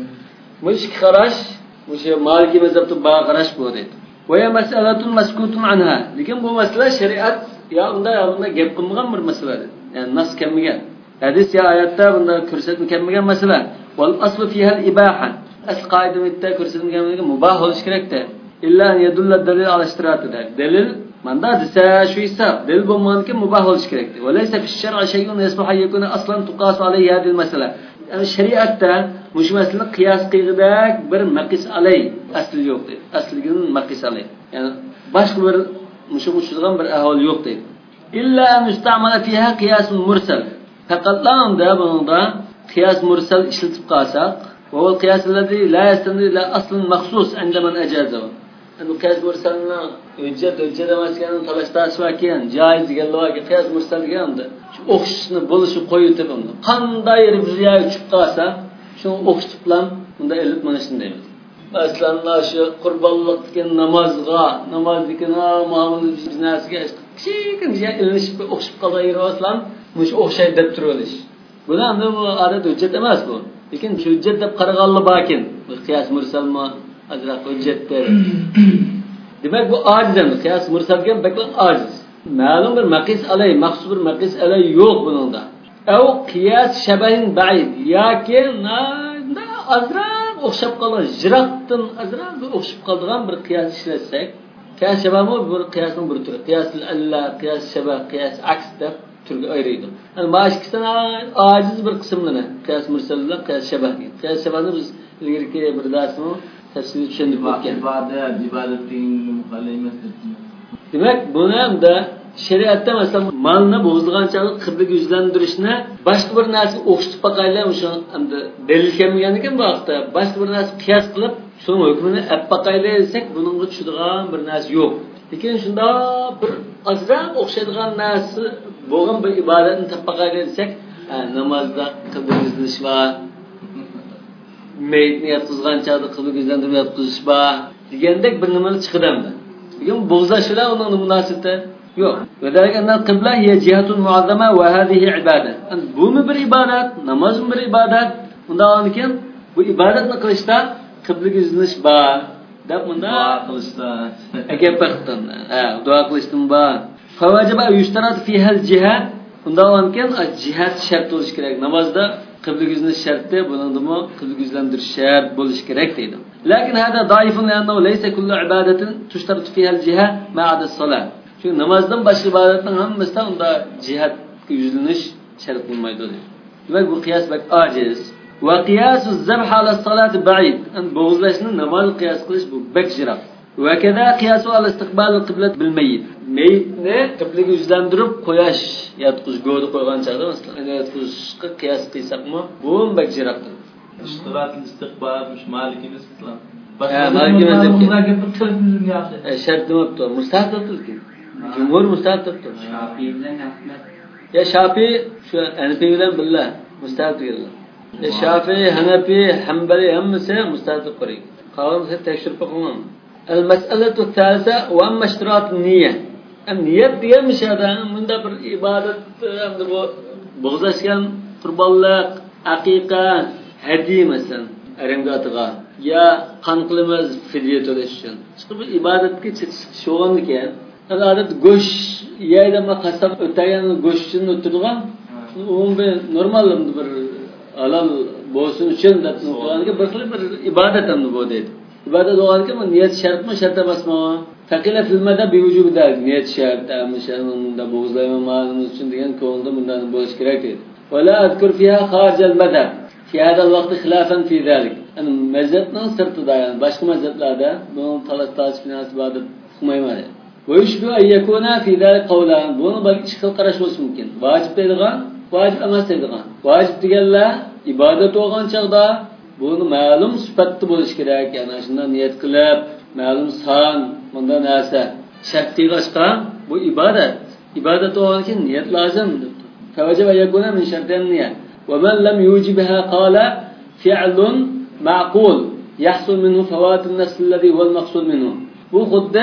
Mush qarash, mush Maliki mazhabda ba qarash bu deydi. Va ya mas'alatun maskutun anha. Lekin bu masala shariat ya unda ya unda gap qilmagan bir masala. Yani nas kelmagan. Hadis ya oyatda bunda ko'rsatilmagan masala. Wal aslu fiha al-ibaha. Asl qoidada ko'rsatilgan mubah bo'lish kerak-da. Illa yadulla dalil ala ishtiratida. Dalil manda desa shu hisob. Dalil bo'lmaganki mubah bo'lish kerak-da. Va laysa fi ash-shar'i shay'un yasluhu yakuna aslan tuqas alayhi hadhihi al-masala. Yani shariatda mush masala qiyos qilg'idak bir maqis alay asli yo'q deydi. Asligining maqis alay. Yani boshqa bir mush uchirgan bir ahvol yo'q deydi. İlla müstamala fiha qiyasun mursal. Faqatlamda bunda qiyas mursal ishlatib qolsak, va o qiyas alladhi la yastandi ila aslin maxsus inda man ajazahu. Anu qiyas mursalni hujjat hujjat emasligini talashtash vakian joiz deganlarga qiyas mursal deganda shu o'qishni bo'lishi qo'yib unda. Qanday riya uchib qolsa, shuni o'qishib bilan unda ilib mana shunday deymiz. Masalan, shu qurbonlikning namozga, namozlikning muomala jinnasiga kichikkim ya ilishib o'qishib qolayirasam, mush o'xshaydi deb turilish. Buni ham bu odat hujjat emas bu. Lekin shu hujjat deb qaraganlar bakin. Bu qiyas mursalmi, azraq hujjatdir. Demak bu ojizmi? Qiyas mursalga baklan ojiz. Ma'lum bir maqis alay, maxsus bir maqis alay yo'q buningda. Aw qiyas shabahin ba'id yoki na azraq o'xshab qolgan, jiroqdan azraq o'xshab qolgan bir qiyas ishlatsak, qiyas shabahmi bir qiyasning bir turi. Qiyas alla, qiyas shabah, qiyas aks deb turga ayiradi. Yani boshqasidan ojiz bir qismini qiyas mursal bilan qiyas shabah. Qiyas shabahni biz ilgirki bir darsni tafsilga tushunib o'tgan. Ibodat, ibodatning muxallimas. Demak, buni hamda shariatda masalan malni bo'zganchalik qiblaga yuzlantirishni boshqa bir narsa o'xshatib baqaylar o'sha hamda dalil kelmagan ekan bu vaqtda boshqa bir narsa qiyos qilib shu hukmini olib baqaylar desak, buningga tushadigan bir narsa yo'q. Lekin shunda bir azroq o'xshaydigan narsa bo'lgan bir ibodatni topaqaylar desak, namozda qiblaga yuzlanish va mayitni yotqizganchada qiblaga yuzlantirib yotqizish va degandek bir nimani chiqadamdi. Lekin bo'zlashlar uning munosabati yo'q. Vodalik anna qibla hiya jihatun muazzama va hadhihi ibodat. Bu bir ibodat, namoz bir ibodat. Undan keyin bu ibodatni qilishda qiblaga yuzlanish bor. Deb bunda qilishda agar baxtdan, ha, duo qilishdan bor. Fawajaba yushtarat fiha al-jiha. Undan keyin jihat shart bo'lish kerak. Namozda qiblaga yuzlanish sharti, buningdami qiblaga yuzlantirish shart bo'lish kerak deydi. Lekin hada daifun li'annahu laysa kullu ibadatin tushtarat fiha al-jiha ma'ada as-salat. Çünkü namazdan başka ibadetten hammasida unda jihatga yuzlanish shart bo'lmaydi deydi. Demak bu qiyos bak ojiz. Va qiyasu zabh ala as-salat ba'id. An bo'g'izlashni namoz qiyos qilish bu bak jiroq. Va kada qiyasu ala istiqbal al-qiblat bil mayyit. Mayitni qiblaga yuzlantirib qo'yash, yotqiz go'di qo'ygan chog'da masalan, yotqizishga qiyos qilsakmi, bu bak jiroqdir. ishtirat istiqbal mush malikimiz bilan. Maliki mazhabga mazhabga yaxshi. Shart demabdi, mustahab debdi. Jumhur mustahab debdi. Shafiy bilan Ahmad. Ya Shafiy shu Hanafi bilan billah mustahab deydilar. Ya Shafiy, Hanafi, Hanbali hammasi mustahab deb qo'ygan. Qolgansa tekshirib qo'ygan. Al-mas'alatu thalitha wa amma ishtirat niyya. Am niyat degan mishada bunda bir ibodat hamda bu bo'g'zashgan qurbonlik, aqiqa, hadiy masalan, aramgatiga ya qon qilamiz fidya to'lash uchun. Shu bir ibodatga sho'g'andikan, adolat go'sht yeydi ma qasab o'tagan go'shtni o'tirgan, u normal bir halol bo'lsin uchun deb qo'yganga bir xil bir ibodat ham bu deydi. İbadet olarken ama niyet şart mı şart basma. Fakile filmede bir vücuda niyet şart. Amışanında boğuzlayma malumuz için diyen konuda bundan boğuz gerek değil. Ve la adkur fiha harcel medheb. Fi hadal vakti hilafen fi zalik. Yani mezhepten sırtı dayan. Başka mezheplerde bunun talat tasip binasıbadı kılmaymalı. Ve yüşbü eyyekuna fi zalik kavlan. Bunu belki çıkıl karaş olsun mümkün. Vacip dediğin, vacip emas dediğin. Vacip diyenle ibadet olan çağda bunu ma'lum sifatda bo'lish kerak. Ya'ni shundan niyat qilib, ma'lum son, bunda narsa shartga chiqqan bu ibodat. Ibodat o'g'anki niyat lozim debdi. Tavajjaba yakuna min shartin niyat. Wa man lam yujibha qala fi'lun ma'qul yahsul minhu fawat an-nafs alladhi huwa al-maqsud minhu. Bu xuddi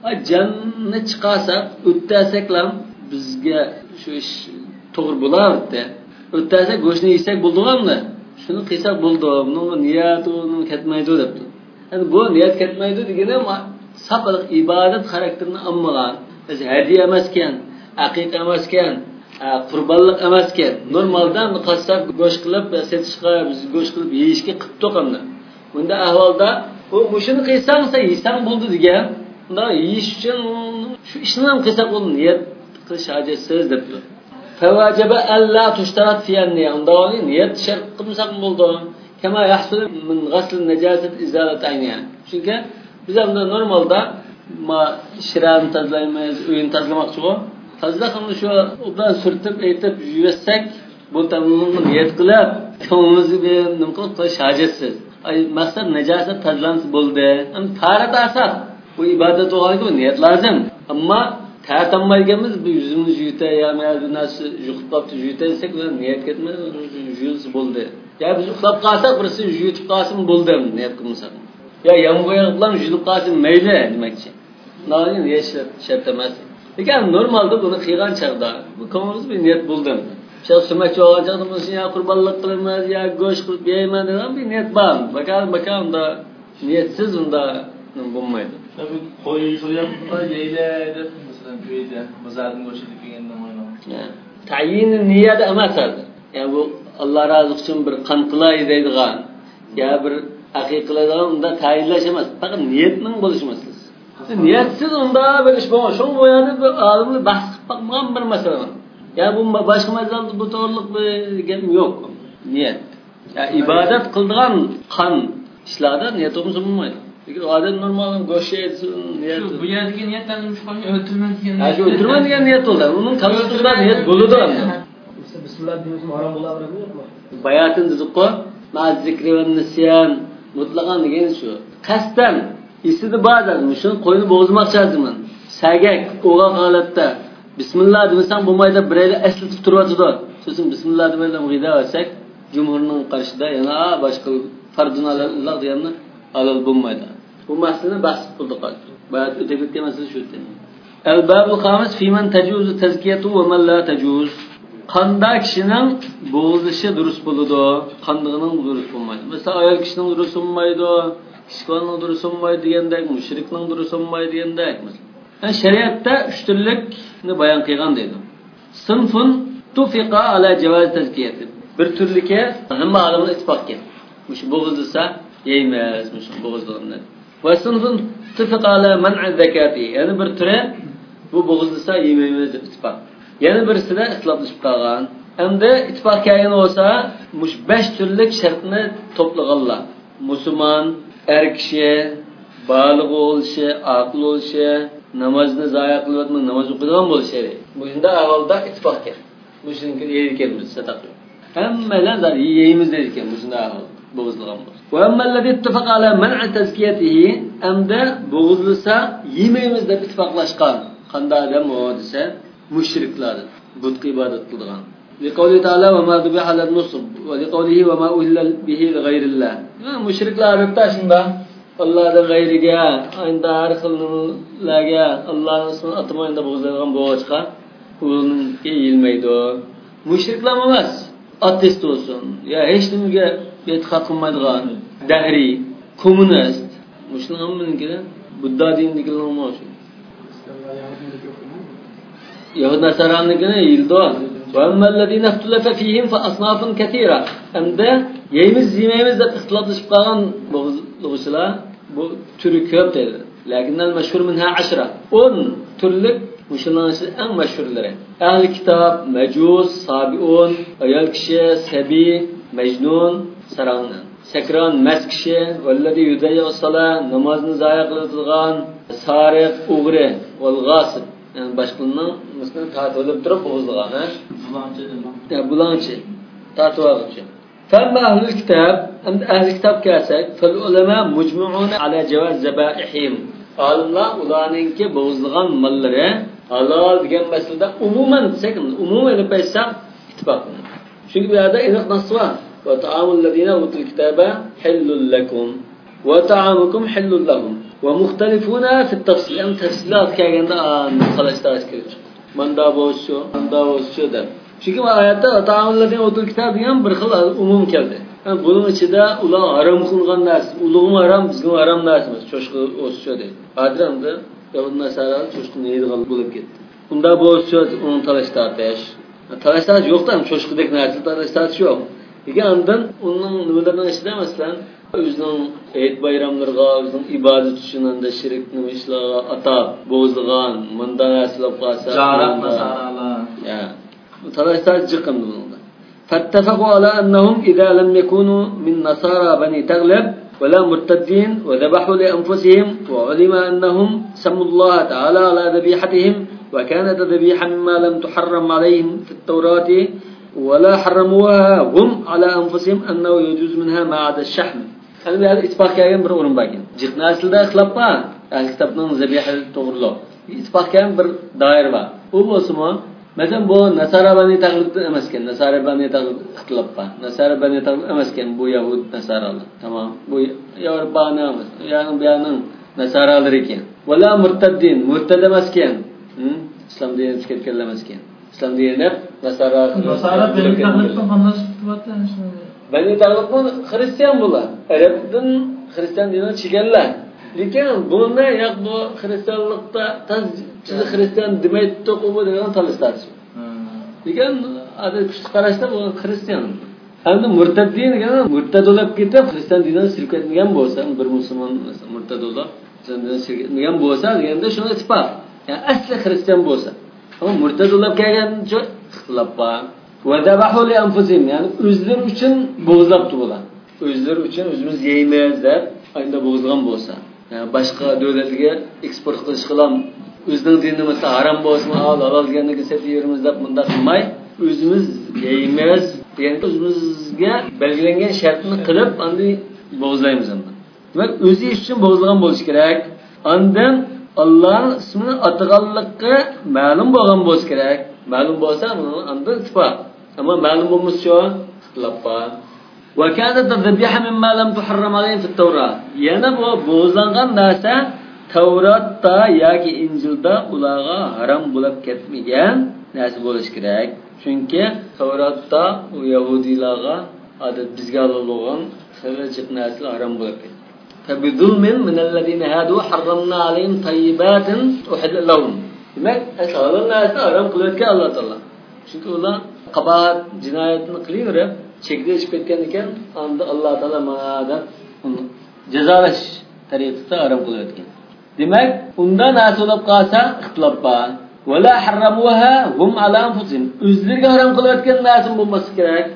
jannat chiqasa, o'ttasaklam bizga shu ish to'g'ri bo'lardi. O'ttasa go'shtni yesak bo'ldi-ku. Şunu qilsak bo'ldi, buni niyat uni ketmaydi debdi. Endi bu niyat ketmaydi degani safaliq ibodat xarakterini olmagan. Biz hadiya emaskan, aqiqa emaskan, qurbonlik emaskan. Normaldan qasab go'sht qilib, setishga, biz go'sht qilib yeyishga qilib to'qamdi. Bunda ahvolda u mushuni qilsang, sen yesang bo'ldi degan. Unda yeyish uchun shu ishni ham qilsak bo'ldi, niyat qilish hojatsiz debdi. فواجب ألا تشترط فيها النية. عندنا نية شرط قمصة موضوع كما يحصل من غسل النجاسة إزالة عينها. çünkü biz bunda normalda ma şiran tazlaymayız, öğün tazlamak şu. Tazlaqını şu udan sürtüp aytib yuvsak, bu tamamını niyet qilib, ko'ngimizni bir nimqil qilish hojatsiz. Ay maqsad najosat tazlansa bo'ldi. Am tarat asab. Bu ibodat o'g'aydi, niyat lozim. Ammo ta'tammayganmiz bu yuzimizni yutay ya ma'lum narsa yuqtab yutaysek ular niyat ketmaydi, yuzimiz bo'ldi. Ya biz uxlab qolsak birisi yutib qolsin bo'ldi niyat qilmasak. Ya yomg'ir bilan yutib qolsin mayli demakchi. Nolin yashab shart emas. Lekin normalda buni qilgan chaqda bu ko'ngimiz bir niyat bo'ldi. Shaxs sumakchi olgan chaqda biz ya qurbonlik qilamiz, ya go'sht qilib yeyman degan bir niyat bor. Bakal bakamda niyatsiz unda bo'lmaydi. Tabii qo'y so'yaplar yeydi. Köyde, mazarın göçüldük yeniden oynamak. Tayin niyet emas. Yani bu Allah razı olsun bir kan kılay deydigan, ya bir aqiqalardan unda tayinlash emas. Faqat niyetning bo'lishi masalasi. Niyetsiz unda bir ish bo'lmaydi. Shu bo'yani bir olimlar bahs qilib bakmagan bir masala. Ya bu boshqa mazhabda bu to'g'riliq bir gap yo'q. Niyet. Ya ibodat qildigan qon ishlarda niyet bo'lmaydi. Çünkü adam normalde goşet niyet. Bu yerdeki niyetler neymiş falan öldürme diye. Ha şu öldürme diye niyet oldu. Onun kalıştığında niyet buludu ama. Bismillah diyorsun haram olabilir mi? Bayatın dedik ko. Ma zikri ve nisyan mutlaqan degan şu. Qasdan isidi bazen şunu qo'yni bozmak lazım. Sagak o'g'al holatda bismillah desang bo'lmaydi, birayli eslatib turyapti. So'zim bismillah deb g'ida olsak, jumhurning qarshida yana boshqa fardunallar deganni halol bo'lmaydi. Bu masalani bahs qildik. Bayat o'tib ketgan masala shu ekan. Al-babul khamis fi man tajuzu tazkiyatu va man la tajuz. Qanda kishining bo'g'ilishi durust bo'ladi, qandig'ining durust bo'lmaydi. Masalan, ayol kishining durust bo'lmaydi, kishkoning durust bo'lmaydi degandek, mushrikning durust bo'lmaydi degandek. Yani şeriatda uch turlikni bayon qilgan deydi. Sinfun tufiqa ala javoz tazkiyati. Bir turlikka hamma olimlar ittifoq qilgan. Mush bo'g'ilsa yeymiz, mush bo'g'izlanadi. Va sinfun tufiqa ala man'i zakati. Yani bir turi bu bo'g'izsa yemaymiz deb ittifoq. Yana birisida ixtiloflashib qolgan. Endi ittifoq kelgan bo'lsa, mush besh turlik shartni to'plaganlar. Musulmon, er kishi, baligh bo'lishi, aql bo'lishi, namozni zoya qilib namoz o'qigan bo'lishi kerak. Bunda ahvolda ittifoq kelgan. Mushunga yeydiganmiz sadaqat. Hammalar yeymiz deydigan bunda ahvolda. bo'g'izlagan bo'lsa. Va ammallazi ittafaqa ala man'i tazkiyatihi amda bo'g'izlasa yemaymiz deb ittifoqlashgan qanday odam o desa mushriklar butga ibodat qilgan. Liqawli ta'ala va ma dubiha ala nusb va liqawlihi va ma uhilla bihi li ghayrillah. Mushriklar aytda shunda Allah'dan g'ayriga, ayda har xillarga Allohning ismini atmayda bo'g'izlagan bo'g'achqa unga yilmaydi. Mushriklar emas, ateist bo'lsin, ya hech nimaga e'tiqod qilmaydigan, dahriy, kommunist, mushundan hammanikida Budda dinidagilar o'sha. Yahud nasaranlikini yildi. Va amallazina ikhtilafa fihim fa asnafun katira. Hamda yeymiz, yemaymiz deb ixtiloflashib qolgan bo'g'izlar bu turi ko'p dedi. Lakinnal mashhur minha ashra. o'n turlik mushulmanlar eng mashhurlari. Ahli kitob, majus, sabiun, ayol kishi, sabi, majnun, sarangan. Sakron, mast kishi, vallazi yudayya as-sala, namozni zoya qiladigan, sariq, o'g'ri, wal g'asib. Yani başqalarning masalan tatolib turib bo'g'izlagan, ha? Bulanchi dema. Ya bulanchi. Tatoluvchi. Famma ahli kitob, endi ahli kitob kelsak, fil ulama mujmu'una ala jawaz zabaihim. Olimlar ularningki bo'g'izlagan mollari halol degan masalada umuman desak, umuman deb aytsam ittifoq. Chunki bu yerda aniq nas bor. Va ta'amul ladina utul kitaba halul lakum va ta'amukum halul lahum. Ve muhtelifuna fi tafsil. Yani tafsilat kelganda talashtash kerak. Manda bo'lsa, manda bo'lsa deb. Chunki bu oyatda ta'amullardan o'tul kitob degan bir xil umum keldi. Yani buning ichida ular harom qilgan narsa, ulug'im harom, bizga harom narsa emas, cho'shqi o'scha deydi. Adramda Yahud nasarar cho'shqini yeydigan bo'lib ketdi. Unda bo'lsa uni talashtash. Talashtash yo'qda, cho'shqidek narsa talashtash yo'q. Lekin undan uning nimalardan ichida masalan o'zining ayt bayramlarga, o'zining ibodat uchun unda shirkni ishlarga atab bo'g'izlagan, mundan aslab qolsa, jarab masalalar. Ya. Talashtash jiqim bunda. Fattafaqu ala annahum idza lam yakunu min nasara bani Taghlib wala murtaddin wa dhabahu li anfusihim wa ulima annahum sammu Allah ta'ala ala dhabihatihim wa kanat dhabiha mimma lam tuharram alayhim fi at-taurati ولا حرموها هم على أنفسهم أنه يجوز منها ما عدا الشحم. هذا هذا إتفاق كائن بر أورن باقين. جتنا أصل ده خلاف با. الكتابنا ذبيحة تغرله. إتفاق كائن بر دائر با. هو اسمه مثلا بو نصارى بني تغلب أمسكن. نصارى بني تغلب خلاف با. نصارى بني تغلب أمسكن. بو يهود نصارى الله. تمام. بو يوربانا أمس. يعني بيانا نصارى لريكين. ولا مرتدين. مرتد أمسكن. إسلام دين تكلم كلام أمسكن. İslam diyene Nasara Nasara Beni Taghlib'dan anlaşıp tuvattı şimdi. Beni Taghlib'dan Hristiyan bular. Arap'dan Hristiyan dininden çıkanlar. Lekin bunda yo'q bu Hristiyanlıkta taz Hristiyan demaydi qo'yib degan talastadi. Lekin adı kuchli qarashda bu Hristiyan. Endi murtadin degan murtad bo'lib ketib Hristiyan dinidan sirib ketmagan bo'lsa, bir musulmon murtad bo'lib dinidan sirib ketmagan bo'lsa, deganda shuni isbot. Yani asli Hristiyan bo'lsa ama murtad bo'lib kelgancha ixtilof bor. Va dabahu li anfusihim, ya'ni o'zlari uchun bo'g'izlabdi bular. O'zlari uchun o'zimiz yeymiz deb ayda bo'g'izgan bo'lsa, ya'ni boshqa davlatlarga eksport qilish qilam, o'zining dinimizda harom bo'lsin, halol deganligi setiyorimiz deb bunda qilmay, o'zimiz yeymiz, ya'ni o'zimizga belgilangan shartni qilib, endi bo'g'izlaymiz endi. Demak, o'zi uchun bo'g'izgan bo'lish kerak. Ondan Allah ismini atganlikka ma'lum bo'lgan bo'lsa kerak. Ma'lum bo'lsa, buni anda ittifoq. Ammo ma'lum bo'lmasa, ixtilof bor. Va kana tadbiha mimma lam tuharram alayhi fi at-Tawrat. Yana bu bo'zlangan narsa Tavratda yoki Injilda ularga harom bo'lib ketmagan narsa bo'lish kerak. Chunki Tavratda u yahudiylarga odat bizga bo'lgan xilajib narsalar harom bo'lib ketdi. فبظلم من الذين هادوا حرمنا عليهم طيبات أحل لهم. Demek asalın narsa haram kılıyotgan Allah Taala. Çünkü ular qabahat, jinoyatni qilaverib, chekda chiqib ketgan ekan, unda Allah Taala mana uni jazolash tariqasida harom qilayotgan. Demak, unda narsa bo'lib qolsa, ixtilof bor. Wala harramuha hum ala anfusihim. O'zlariga harom qilayotgan narsa bo'lmasa kerak.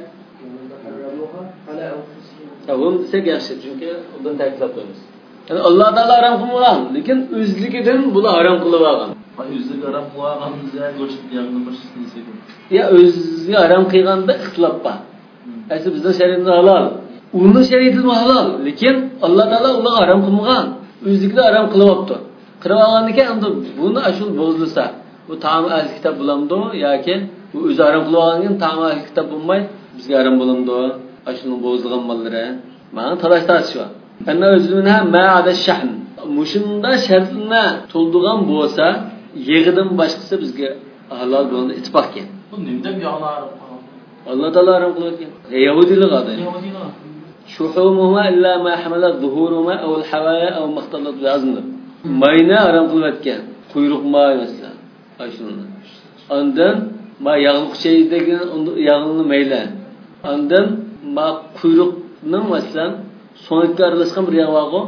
Hum desek yaxshi, chunki undan ta'kidlab qo'yamiz. Yani Allah Taala harom qilmagan, lekin o'zligidan bular harom qilib olgan. O'zligi harom qilganimizga go'sht yog'ni boshqasini sekin. Ya o'ziga harom qilganda ixtilof bor. Aysi bizning shariatda halol. Uni shariatida halol, lekin Alloh taolo ularga harom qilmagan. O'zlikda harom qilyapti. Qilib olgandan keyin endi buni ashul bozilsa, bu taom ahli kitob bo'lamdi yoki bu o'zi harom qilib olgandan taom ahli kitob bo'lmay bizga harom bo'lamdi. Ashulning bozilgan mollari. Mana talash tartish bor. Ana o'zimizga ma'ada shahm. Mushunda shartni to'ldigan bo'lsa, yig'idan boshqasi bizga halol bo'ladi ittifoq kelgan. Bu nimda yog'lar? Alloh taolo harom qilgan. Yahudilik adi. Yahudilar. Shuhumuha illa ma hamalat zuhuruha aw al-hawaya aw maxtalat bi azm. Mayna harom qilgan. Quyruq may masalan. Ashuni. Ondan ma yog'liq cheydagi yog'ni mayla. Ondan ma quyruqning masalan so'ngga aralashgan bir yog'o.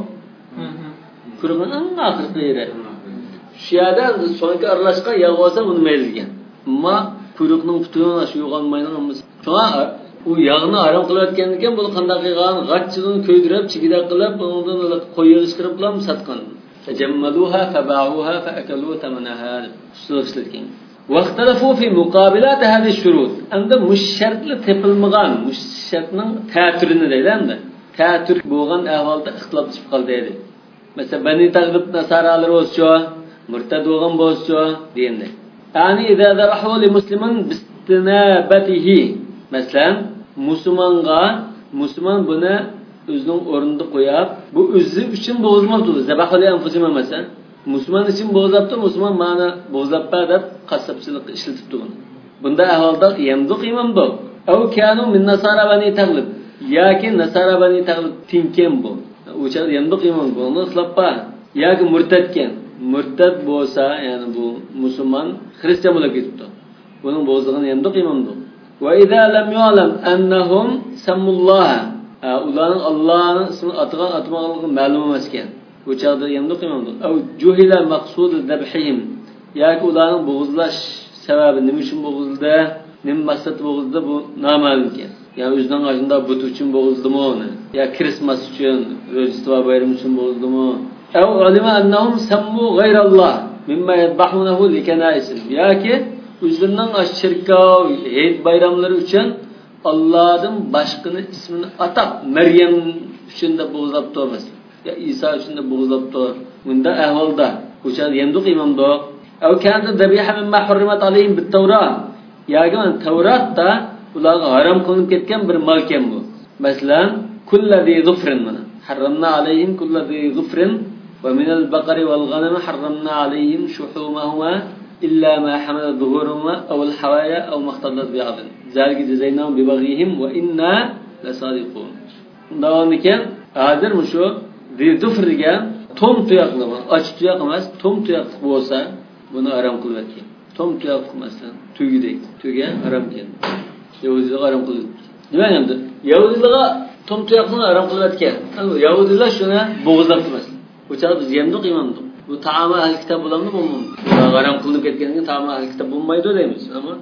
Quyruqning oxirgi yeri. Shu yerda so'ngga aralashgan yog' bo'lsa uni mayligan. Ammo quyruqning butun shu yo'g'onmayning hammasi. Shunga u yog'ni harom qilayotgandan keyin bu qanday qilgan? G'achchini ko'ydirib, chigida qilib, undan qo'yib chiqarib bilan satgan. Tajammaluha faba'uha fa'akalu tamanaha. Shulardan. Vaqtalafu fi muqabilat hadhihi shurut. Anda mushartli tepilmagan, mushartning ta'turini deydi. Ta'tur bo'lgan ahvolda ixtilof chiqib qoldi dedi. Masalan, Bani Tag'lib nasaralar bo'lsa, murtad bo'lgan bo'lsa, deydi. Yani idza darahu li muslimin bistinabatihi. Masalan, musulmonga musulmon buni o'zining o'rnida qo'yib, bu o'zi uchun bo'zmabdi. Zabahuli anfusim masalan, musulmon uchun bo'zabdi, musulmon ma'na bo'zabpa deb qassobchilik ishlatibdi buni. Bunda ahvolda yamdu qiyamdi. Aw kanu min nasara bani taghlib. Yoki nasara bani taghlib tinkem bu. O'sha yamdu qiyamdi. Buni ixlabpa. Yoki murtadken. Murtad bo'lsa, ya'ni bu musulmon xristian bo'lib ketibdi. Buning bo'zligini yamdu qiyamdi. Wa idza lam yu'lam annahum sammullaha. Ularning Allohning ismini atgan atmoqligi ma'lum emas ekan. Bu chaqda yamdu qiyamdi. Aw juhila maqsud dabhihim. Yoki ularning bo'g'izlash sababi nima uchun bo'g'izda, nima maqsad bo'g'izda bu noma'lum ekan. Ya o'zining ajinda but uchun bo'g'izdimi uni? Ya Krismas uchun, Rojdestvo bayrami uchun bo'g'izdimi? Aw ulama annahum sammu ghayralloh mimma yadbahunahu likanaisin. Yoki o'zining ashirkov, hayit bayramlari uchun Allohning boshqani ismini atab Maryam uchun deb bo'g'izlab turmas. Ya Isa uchun deb bo'g'izlab tur. Bunda ahvolda o'sha yamdu qiyamda aw kana dabiha mimma hurrimat alayhim bit-Tawrat. Yoki Tavratda ularga harom qilinib ketgan bir mol ekan bu. Masalan, kulladhi zufrin mana. Harramna alayhim kulladhi zufrin va min al-baqari wal-ghanami harramna alayhim shuhumahuma illa ma hamala zuhuruhuma aw al-hawaya aw maxtalat bi'adl. Zalika jazaynahum bi baghihim wa inna lasadiqun. Undan ekan, hozir shu zufriga tom tuyoqli, och tuyoq emas, tom tuyoq bo'lsa, buni harom qilib o'tgan. Tom tuyoq masalan, tugidek, tuga harom ekan. Yahudilar harom qildi. Nima endi? Yahudilar tom tuyoqni harom qilib o'tgan. Yahudilar shuni bo'g'izlab turmas. Bu chaqda biz yemdi qiymandik. Bu taoma ahli kitob bo'lamdi, bo'lmaydi. Harom qilib ketgandan keyin taoma ahli kitob bo'lmaydi deymiz, ammo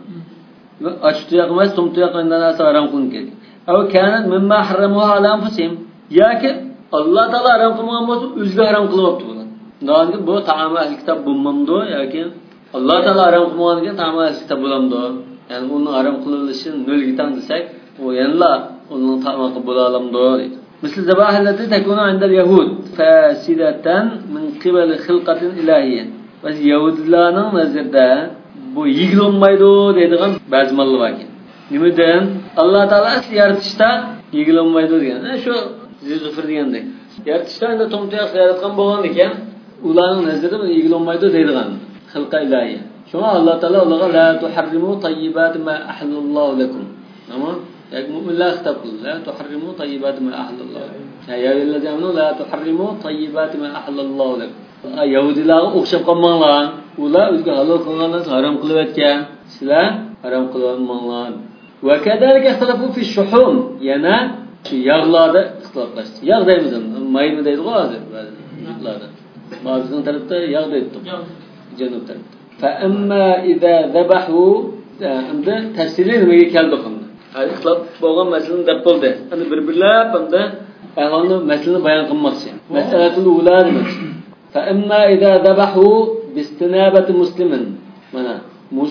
och tuyoq emas, tom tuyoq undan harom qilib ketgan. Aw kanat mimma harramuha ala anfusihim. Yoki Alloh taolo harom qilmagan bo'lsa, o'ziga harom qilyapti buni. Nonga bu taoma ahli kitob bo'lmamdi yoki Alloh taolo harom qilmaganiga taoma ahli kitob bo'lamdi. Yani uni harom qilinishini nolga tang desak, u yanla uni taoma qilib bo'la olamdi deydi. Misal zabahallati takunu inda al-yahud fasidatan min qibal xilqatin ilahiyya. Biz yahudlarning nazarda bu yigilolmaydi deydigan ba'zi mallar bor ekan. Nimadan? Alloh taolo asli yaratishda yigilolmaydi degan. Shu zufr degandek. Yaratishda endi tomtoq yaratgan bo'lgan ekan, ularning nazarida bu yigilolmaydi deydigan xilqa ilahiyya. Shunga Alloh taolo ularga la tuharrimu tayyibat ma ahlallohu lakum. Tamam? Yani mu'minlar xitob qildi. La tuharrimu tayyibat ma ahlalloh. Ya ayyuhallazina la tuharrimu tayyibat ma ahlallohu lakum. Yahudilarga o'xshab qolmanglar. Ular o'ziga halol qilganlarni harom qilib o'tgan. Sizlar harom qilolmanglar. Va kadalika ixtilafu fi shuhum. Yana shu yog'larda ixtiloflashdi. Yog' deymiz, maymi deydi hozir ba'zilarda. Ba'zining tarafda yog' deydi. Janub tarafda. Fa amma idza zabahu unda tafsili nimaga keldi qildi. Ixtilof bo'lgan masalani deb bo'ldi. Endi bir-birlab bunda ahvolni masalani bayon qilmoqchi. Masalatul ula demoqchi. Fa amma idza zabahu bistinabati muslimin. Mana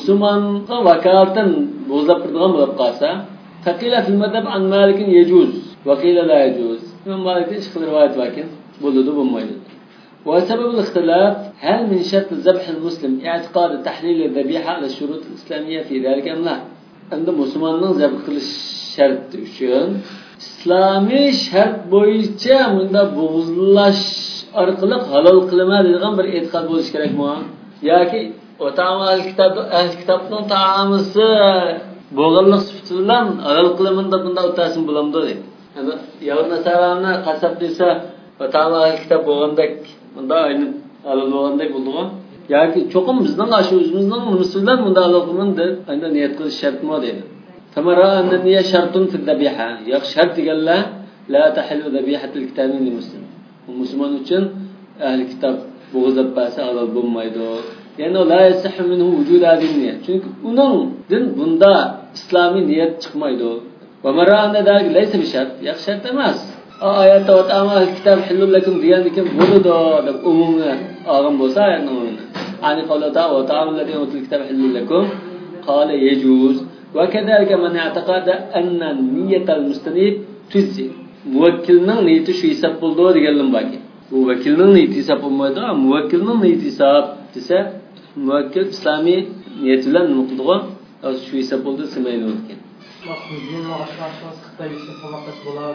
musulmonga vakolatan bo'zlab turgan bo'lib qolsa, faqila fil madhab an malikin yajuz. وقيل لا يجوز. إمام مالك إشكال رواية لكن بلده بمويل. وسبب الاختلاف هل من شرط ذبح المسلم اعتقاد تحليل الذبيحة على الشروط الإسلامية في ذلك أم لا؟ عند مسلمانın ذبح قilish şartı üçün İslami şart boyunca bunda bo'g'izlash orqali halol qilinadigan bir e'tiqod bo'lishi kerakmi? Yoki o'tama kitobda ahli kitobning taomisi bo'g'inlik sifati bilan halol qilinmanda bunda o'tasin bo'lamdi deydi. Yani Yahud Nasarani qasab desa o'tama ahli kitob bo'lgandek bunda ayni halol bo'lgandek bo'ldi-ku. Yoki cho'qim bizning ashu o'zimizning musulmon bunda halol qilinadi endi niyat qilish shartmi deydi. فمرة أن النية شرط في الذبيحة يق شرط قال لا لا تحل ذبيحة الكتاب للمسلم المسلمون için أهل الكتاب بغضب بس على البوم مايدو لأنه لا يصح منه وجود هذه النية çünkü onun din bunda İslami niyet çıkmaydı ومرة أن ذلك ليس بشرط يق شرط emas آيات وتأمل الكتاب حل لكم ديانكم بولدو umumda ağam bolsa yani قال تعالى وتأمل الذين أوتوا الكتاب حل لكم قال يجوز وكذلك من اعتقد أن نية المستنيب تجزي موكلنا نيته شو يساب بولدو ديالهم باقي موكلنا نيته يساب بولدو موكلنا نيته يساب تسا موكل إسلامي نيته لن نقدغه أو شو يساب بولدو سمعين وكين مخزين وعشرة عشرة خطة يساب فمقت بولاد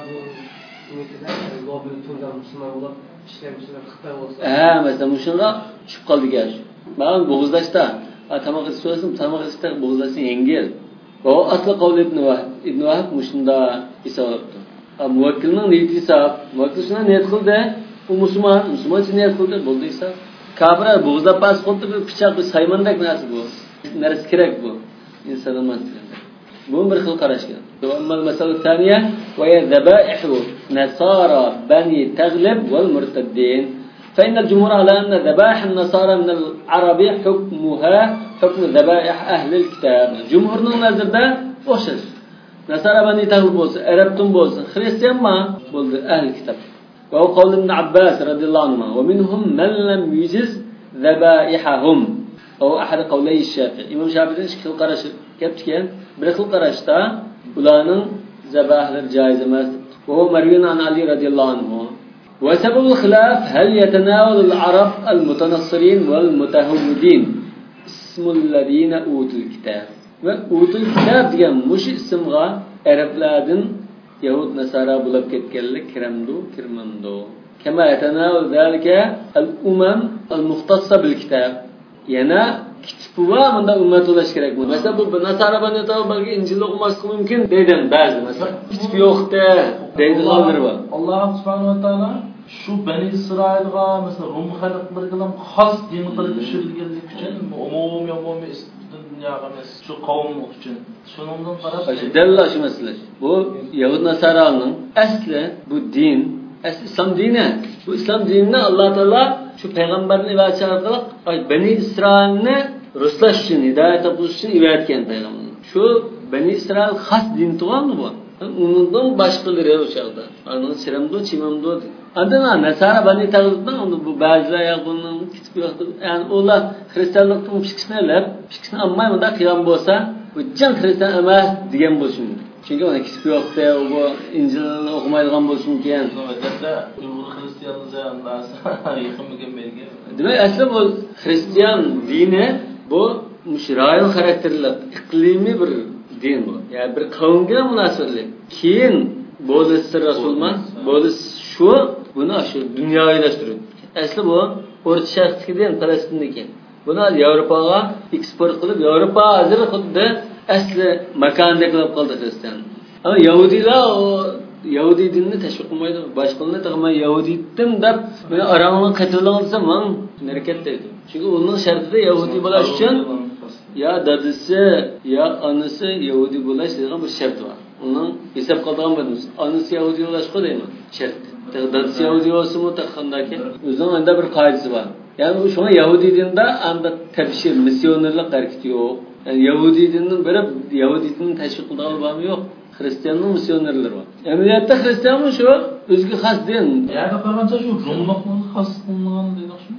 نيته لوبي توندا مسلمان بولاد işler işler خطة olsa ha mesela muşunga çıkıp kaldı gel ben boğuzlaşta atamak istiyorsam tamak ister boğuzlaşın engel o aslı kavli İbn Vahb İbn Vahb muşunda isabaptı muvakkilinin niyeti isab muvakkil şuna niyet kıldı o Müslüman Müslüman için niyet kıldı bulduysa kafirler boğuzda pas kıldı bir bıçak bir saymandak nasıl bu neresi gerek bu insanın mantıklı bu bir xil qarashgan amma masala thaniya wa yadhabaih nasara bani taghlib wal murtaddin fa inna al-jumhur ala anna dhabaih an-nasara min al-arabi hukmuha hukm dhabaih ahli al-kitab jumhurning nazarida o'xshash nasara bani taghlib bo'lsa arabtun bo'lsa xristian ma bo'ldi ahli kitob va qawl ibn Abbas radhiyallohu anhu va minhum man lam yujiz dhabaihahum او احد قولي الشافعي امام شافعي ikki xil qarash ketgan bir xil qarashda ularning zabahlari joiz emas و مروي عن علي رضي الله عنه وسبب الخلاف هل يتناول العرب المتنصرين والمتهودين اسم الذين اوتوا الكتاب واوتوا الكتاب degan mush ismga arablardan yahud nasara bo'lib ketganlik kiramdu kirmamdu كما يتناول ذلك الامم المختصه بالكتاب yana kitap va bunda ummat bo'lish kerakmi? Masalan bu nasara bani tavbaga injil o'qimaslik mumkin deydi ba'zi masalan. Kitap yo'qda deydiganlar bor. Alloh subhanahu va taolo shu Bani Isroilga masalan Rum xalqlariga ham xos din qilib tushirilganlik uchun umumiy umumiy dunyoga emas shu qavm uchun shuningdan qarab dalla shu masala. Bu Yahud nasaraning asli bu din, asli islom dini. Bu islom dinini Alloh taolo şu peygamberin ibadeti arkalık Beni İsrail'ne Ruslaş için, hidayet yapış için ibadetken peygamberin. Şu Beni İsrail has din tuğan mı bu? Onundan başkaları o çağda. Onun siramdo, çimamdo. Adına Nesara Beni Tağlık'tan onu bu bazılar yakınının kitap yoktu. Yani ola Hristiyanlıktan pişkisine elep, pişkisine anmayma da kıyam bolsa, bu can Hristiyan ama diyen bolsun. Çünkü ona kitap yoktu, o İncil'ini okumaydıgan bolsun diyen. Özellikle Uygur Hristiyanlığı zayandası yakın mükemmelge. Demek aslında bu Hristiyan dini bu müşrail karakterli, iklimi bir din bu. Yani bir kavimge münasebetli. Keyin Boğazı Resulman, Boğazı şu, bunu şu dünyaylaştırıyor. Aslında bu Orta Şark'taki din, Palestin'deki. Bunu Avrupa'ya eksport kılıp, Avrupa hazır kıldı. Asli makanda qilib qoldi Hristiyan. Ama Yahudilar o Yahudi dinini tashviq qilmaydi. Boshqalarni taqmay Yahudidim deb meni arangni qatilansa men harakat deydi. Chunki uning shartida Yahudi bo'lish uchun ya dadisi ya onasi Yahudi bo'lish degan bir shart bor. Uning hisob qilgan bo'lamiz. Onasi Yahudi bo'lish qo'ymayman. Shart. Dadisi Yahudi bo'lsa-mu taqandaki o'zining unda bir qoidasi bor. Ya'ni shuna Yahudi dinida anda tabshir missionerlik harakati yo'q. Yani Yahudi dininin böyle Yahudi dininin teşvik kıldığı var mı yok? Hristiyanlığın misyonerleri var. Emniyette Hristiyan mı şu? Özgü has din. Yani kararınca şu Rumluk'un has kılınan dedik şimdi.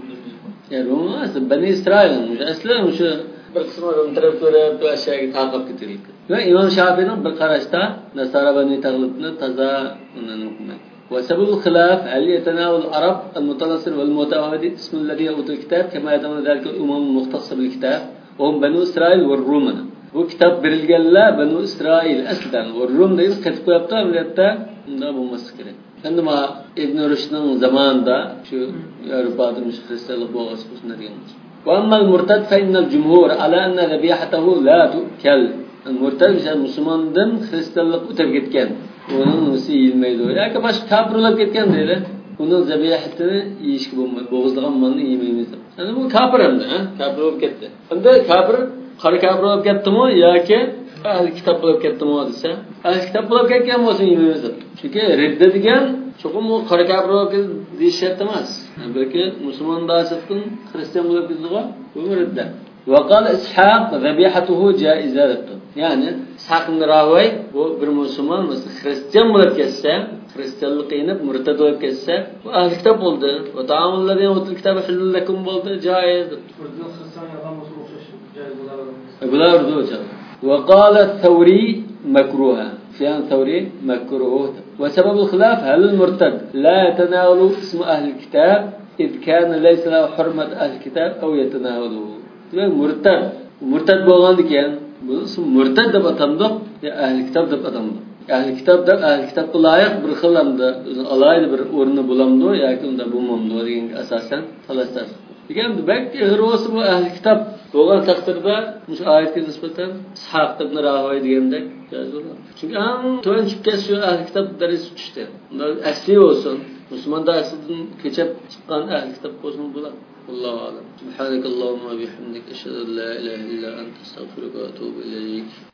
Ya Rumluk aslında Bani İsrail'in. Aslında şu bir kısmı Rum tarafları aşağıya takip getirildi. Ve İmam Şafii'nin bir qarashda Nasara Bani Taghlibni toza undan o'qimaydi. وسبب الخلاف هل يتناول العرب المتنصر والمتعود اسم الذي أوتوا الكتاب كما يتناول ذلك الأمم المختصة بالكتاب وهم بنو إسرائيل والروم. Bu kitap berilganlar Banu İsrail aslan va Rum deb ketib qo'yapti, albatta unda bo'lmasi kerak. Endi ma Ibn Rushdning zamonida shu Yevropada xristianlik bo'lg'asi shunday deganmiz. Va ammal murtad fa innal jumhur ala anna zabihatahu la tukal. Murtad esa musulmondan xristianlik o'tib ketgan. Uning nisi yeyilmaydi. Yoki boshqa kafir bo'lib ketgan deydi. Uning zabihatini yeyishga bo'lmaydi. Bo'g'izlagan molni yemaymiz deb. Endi bu kafir endi, ha? Kafir bo'lib ketdi. Endi kafir qari kafir bo'lib ketdimi yoki ahli kitob bo'lib ketdimi desa, ahli kitob bo'lib ketgan bo'lsa yemaymiz deb. Chunki ridda degan cho'qim u qari kafir bo'lib deyishyapti emas. Balki musulmon dasatdan xristian bo'lib ketdiga, bu ridda. Wa qala Ishaq zabihatuhu jaiza debdi. Ya'ni Ishaq ibn Rahoy bu bir musulmon bo'lsa xristian bo'lib ketsa, xristianlik qilib murtad bo'lib ketsa, bu ahli kitob bo'ldi. Va ta'amullardan o'til kitobi halol lakum bo'ldi, joiz deb. بلار دوجا وقال الثوري مكروها فيان ثوري مكروه وسبب الخلاف هل المرتد لا يتناول اسم أهل الكتاب إذ كان ليس له حرمة أهل الكتاب أو يتناوله مرتد مرتد بوغان كان اسم مرتد دب أتمدق أهل الكتاب دب أتمدق أهل الكتاب دب أهل الكتاب لايق برخلام ده ألاين بر أورن بولامدو ياكن ده بومامدو دين أساسا ثلاثة degan balki g'irvosi bu ahli kitob bo'lgan taqdirda shu oyatga nisbatan Ishaq ibn Rahoy degandek chunki ham to'yin chiqqan shu ahli kitob darajasi tushdi. Asli bo'lsin, musulmon darasidan kechib chiqqan ahli kitob bo'lsin bo'ladi. Allohu a'lam. Subhanakallohumma va bihamdika ashhadu an la ilaha illa anta astaghfiruka va atubu ilayk.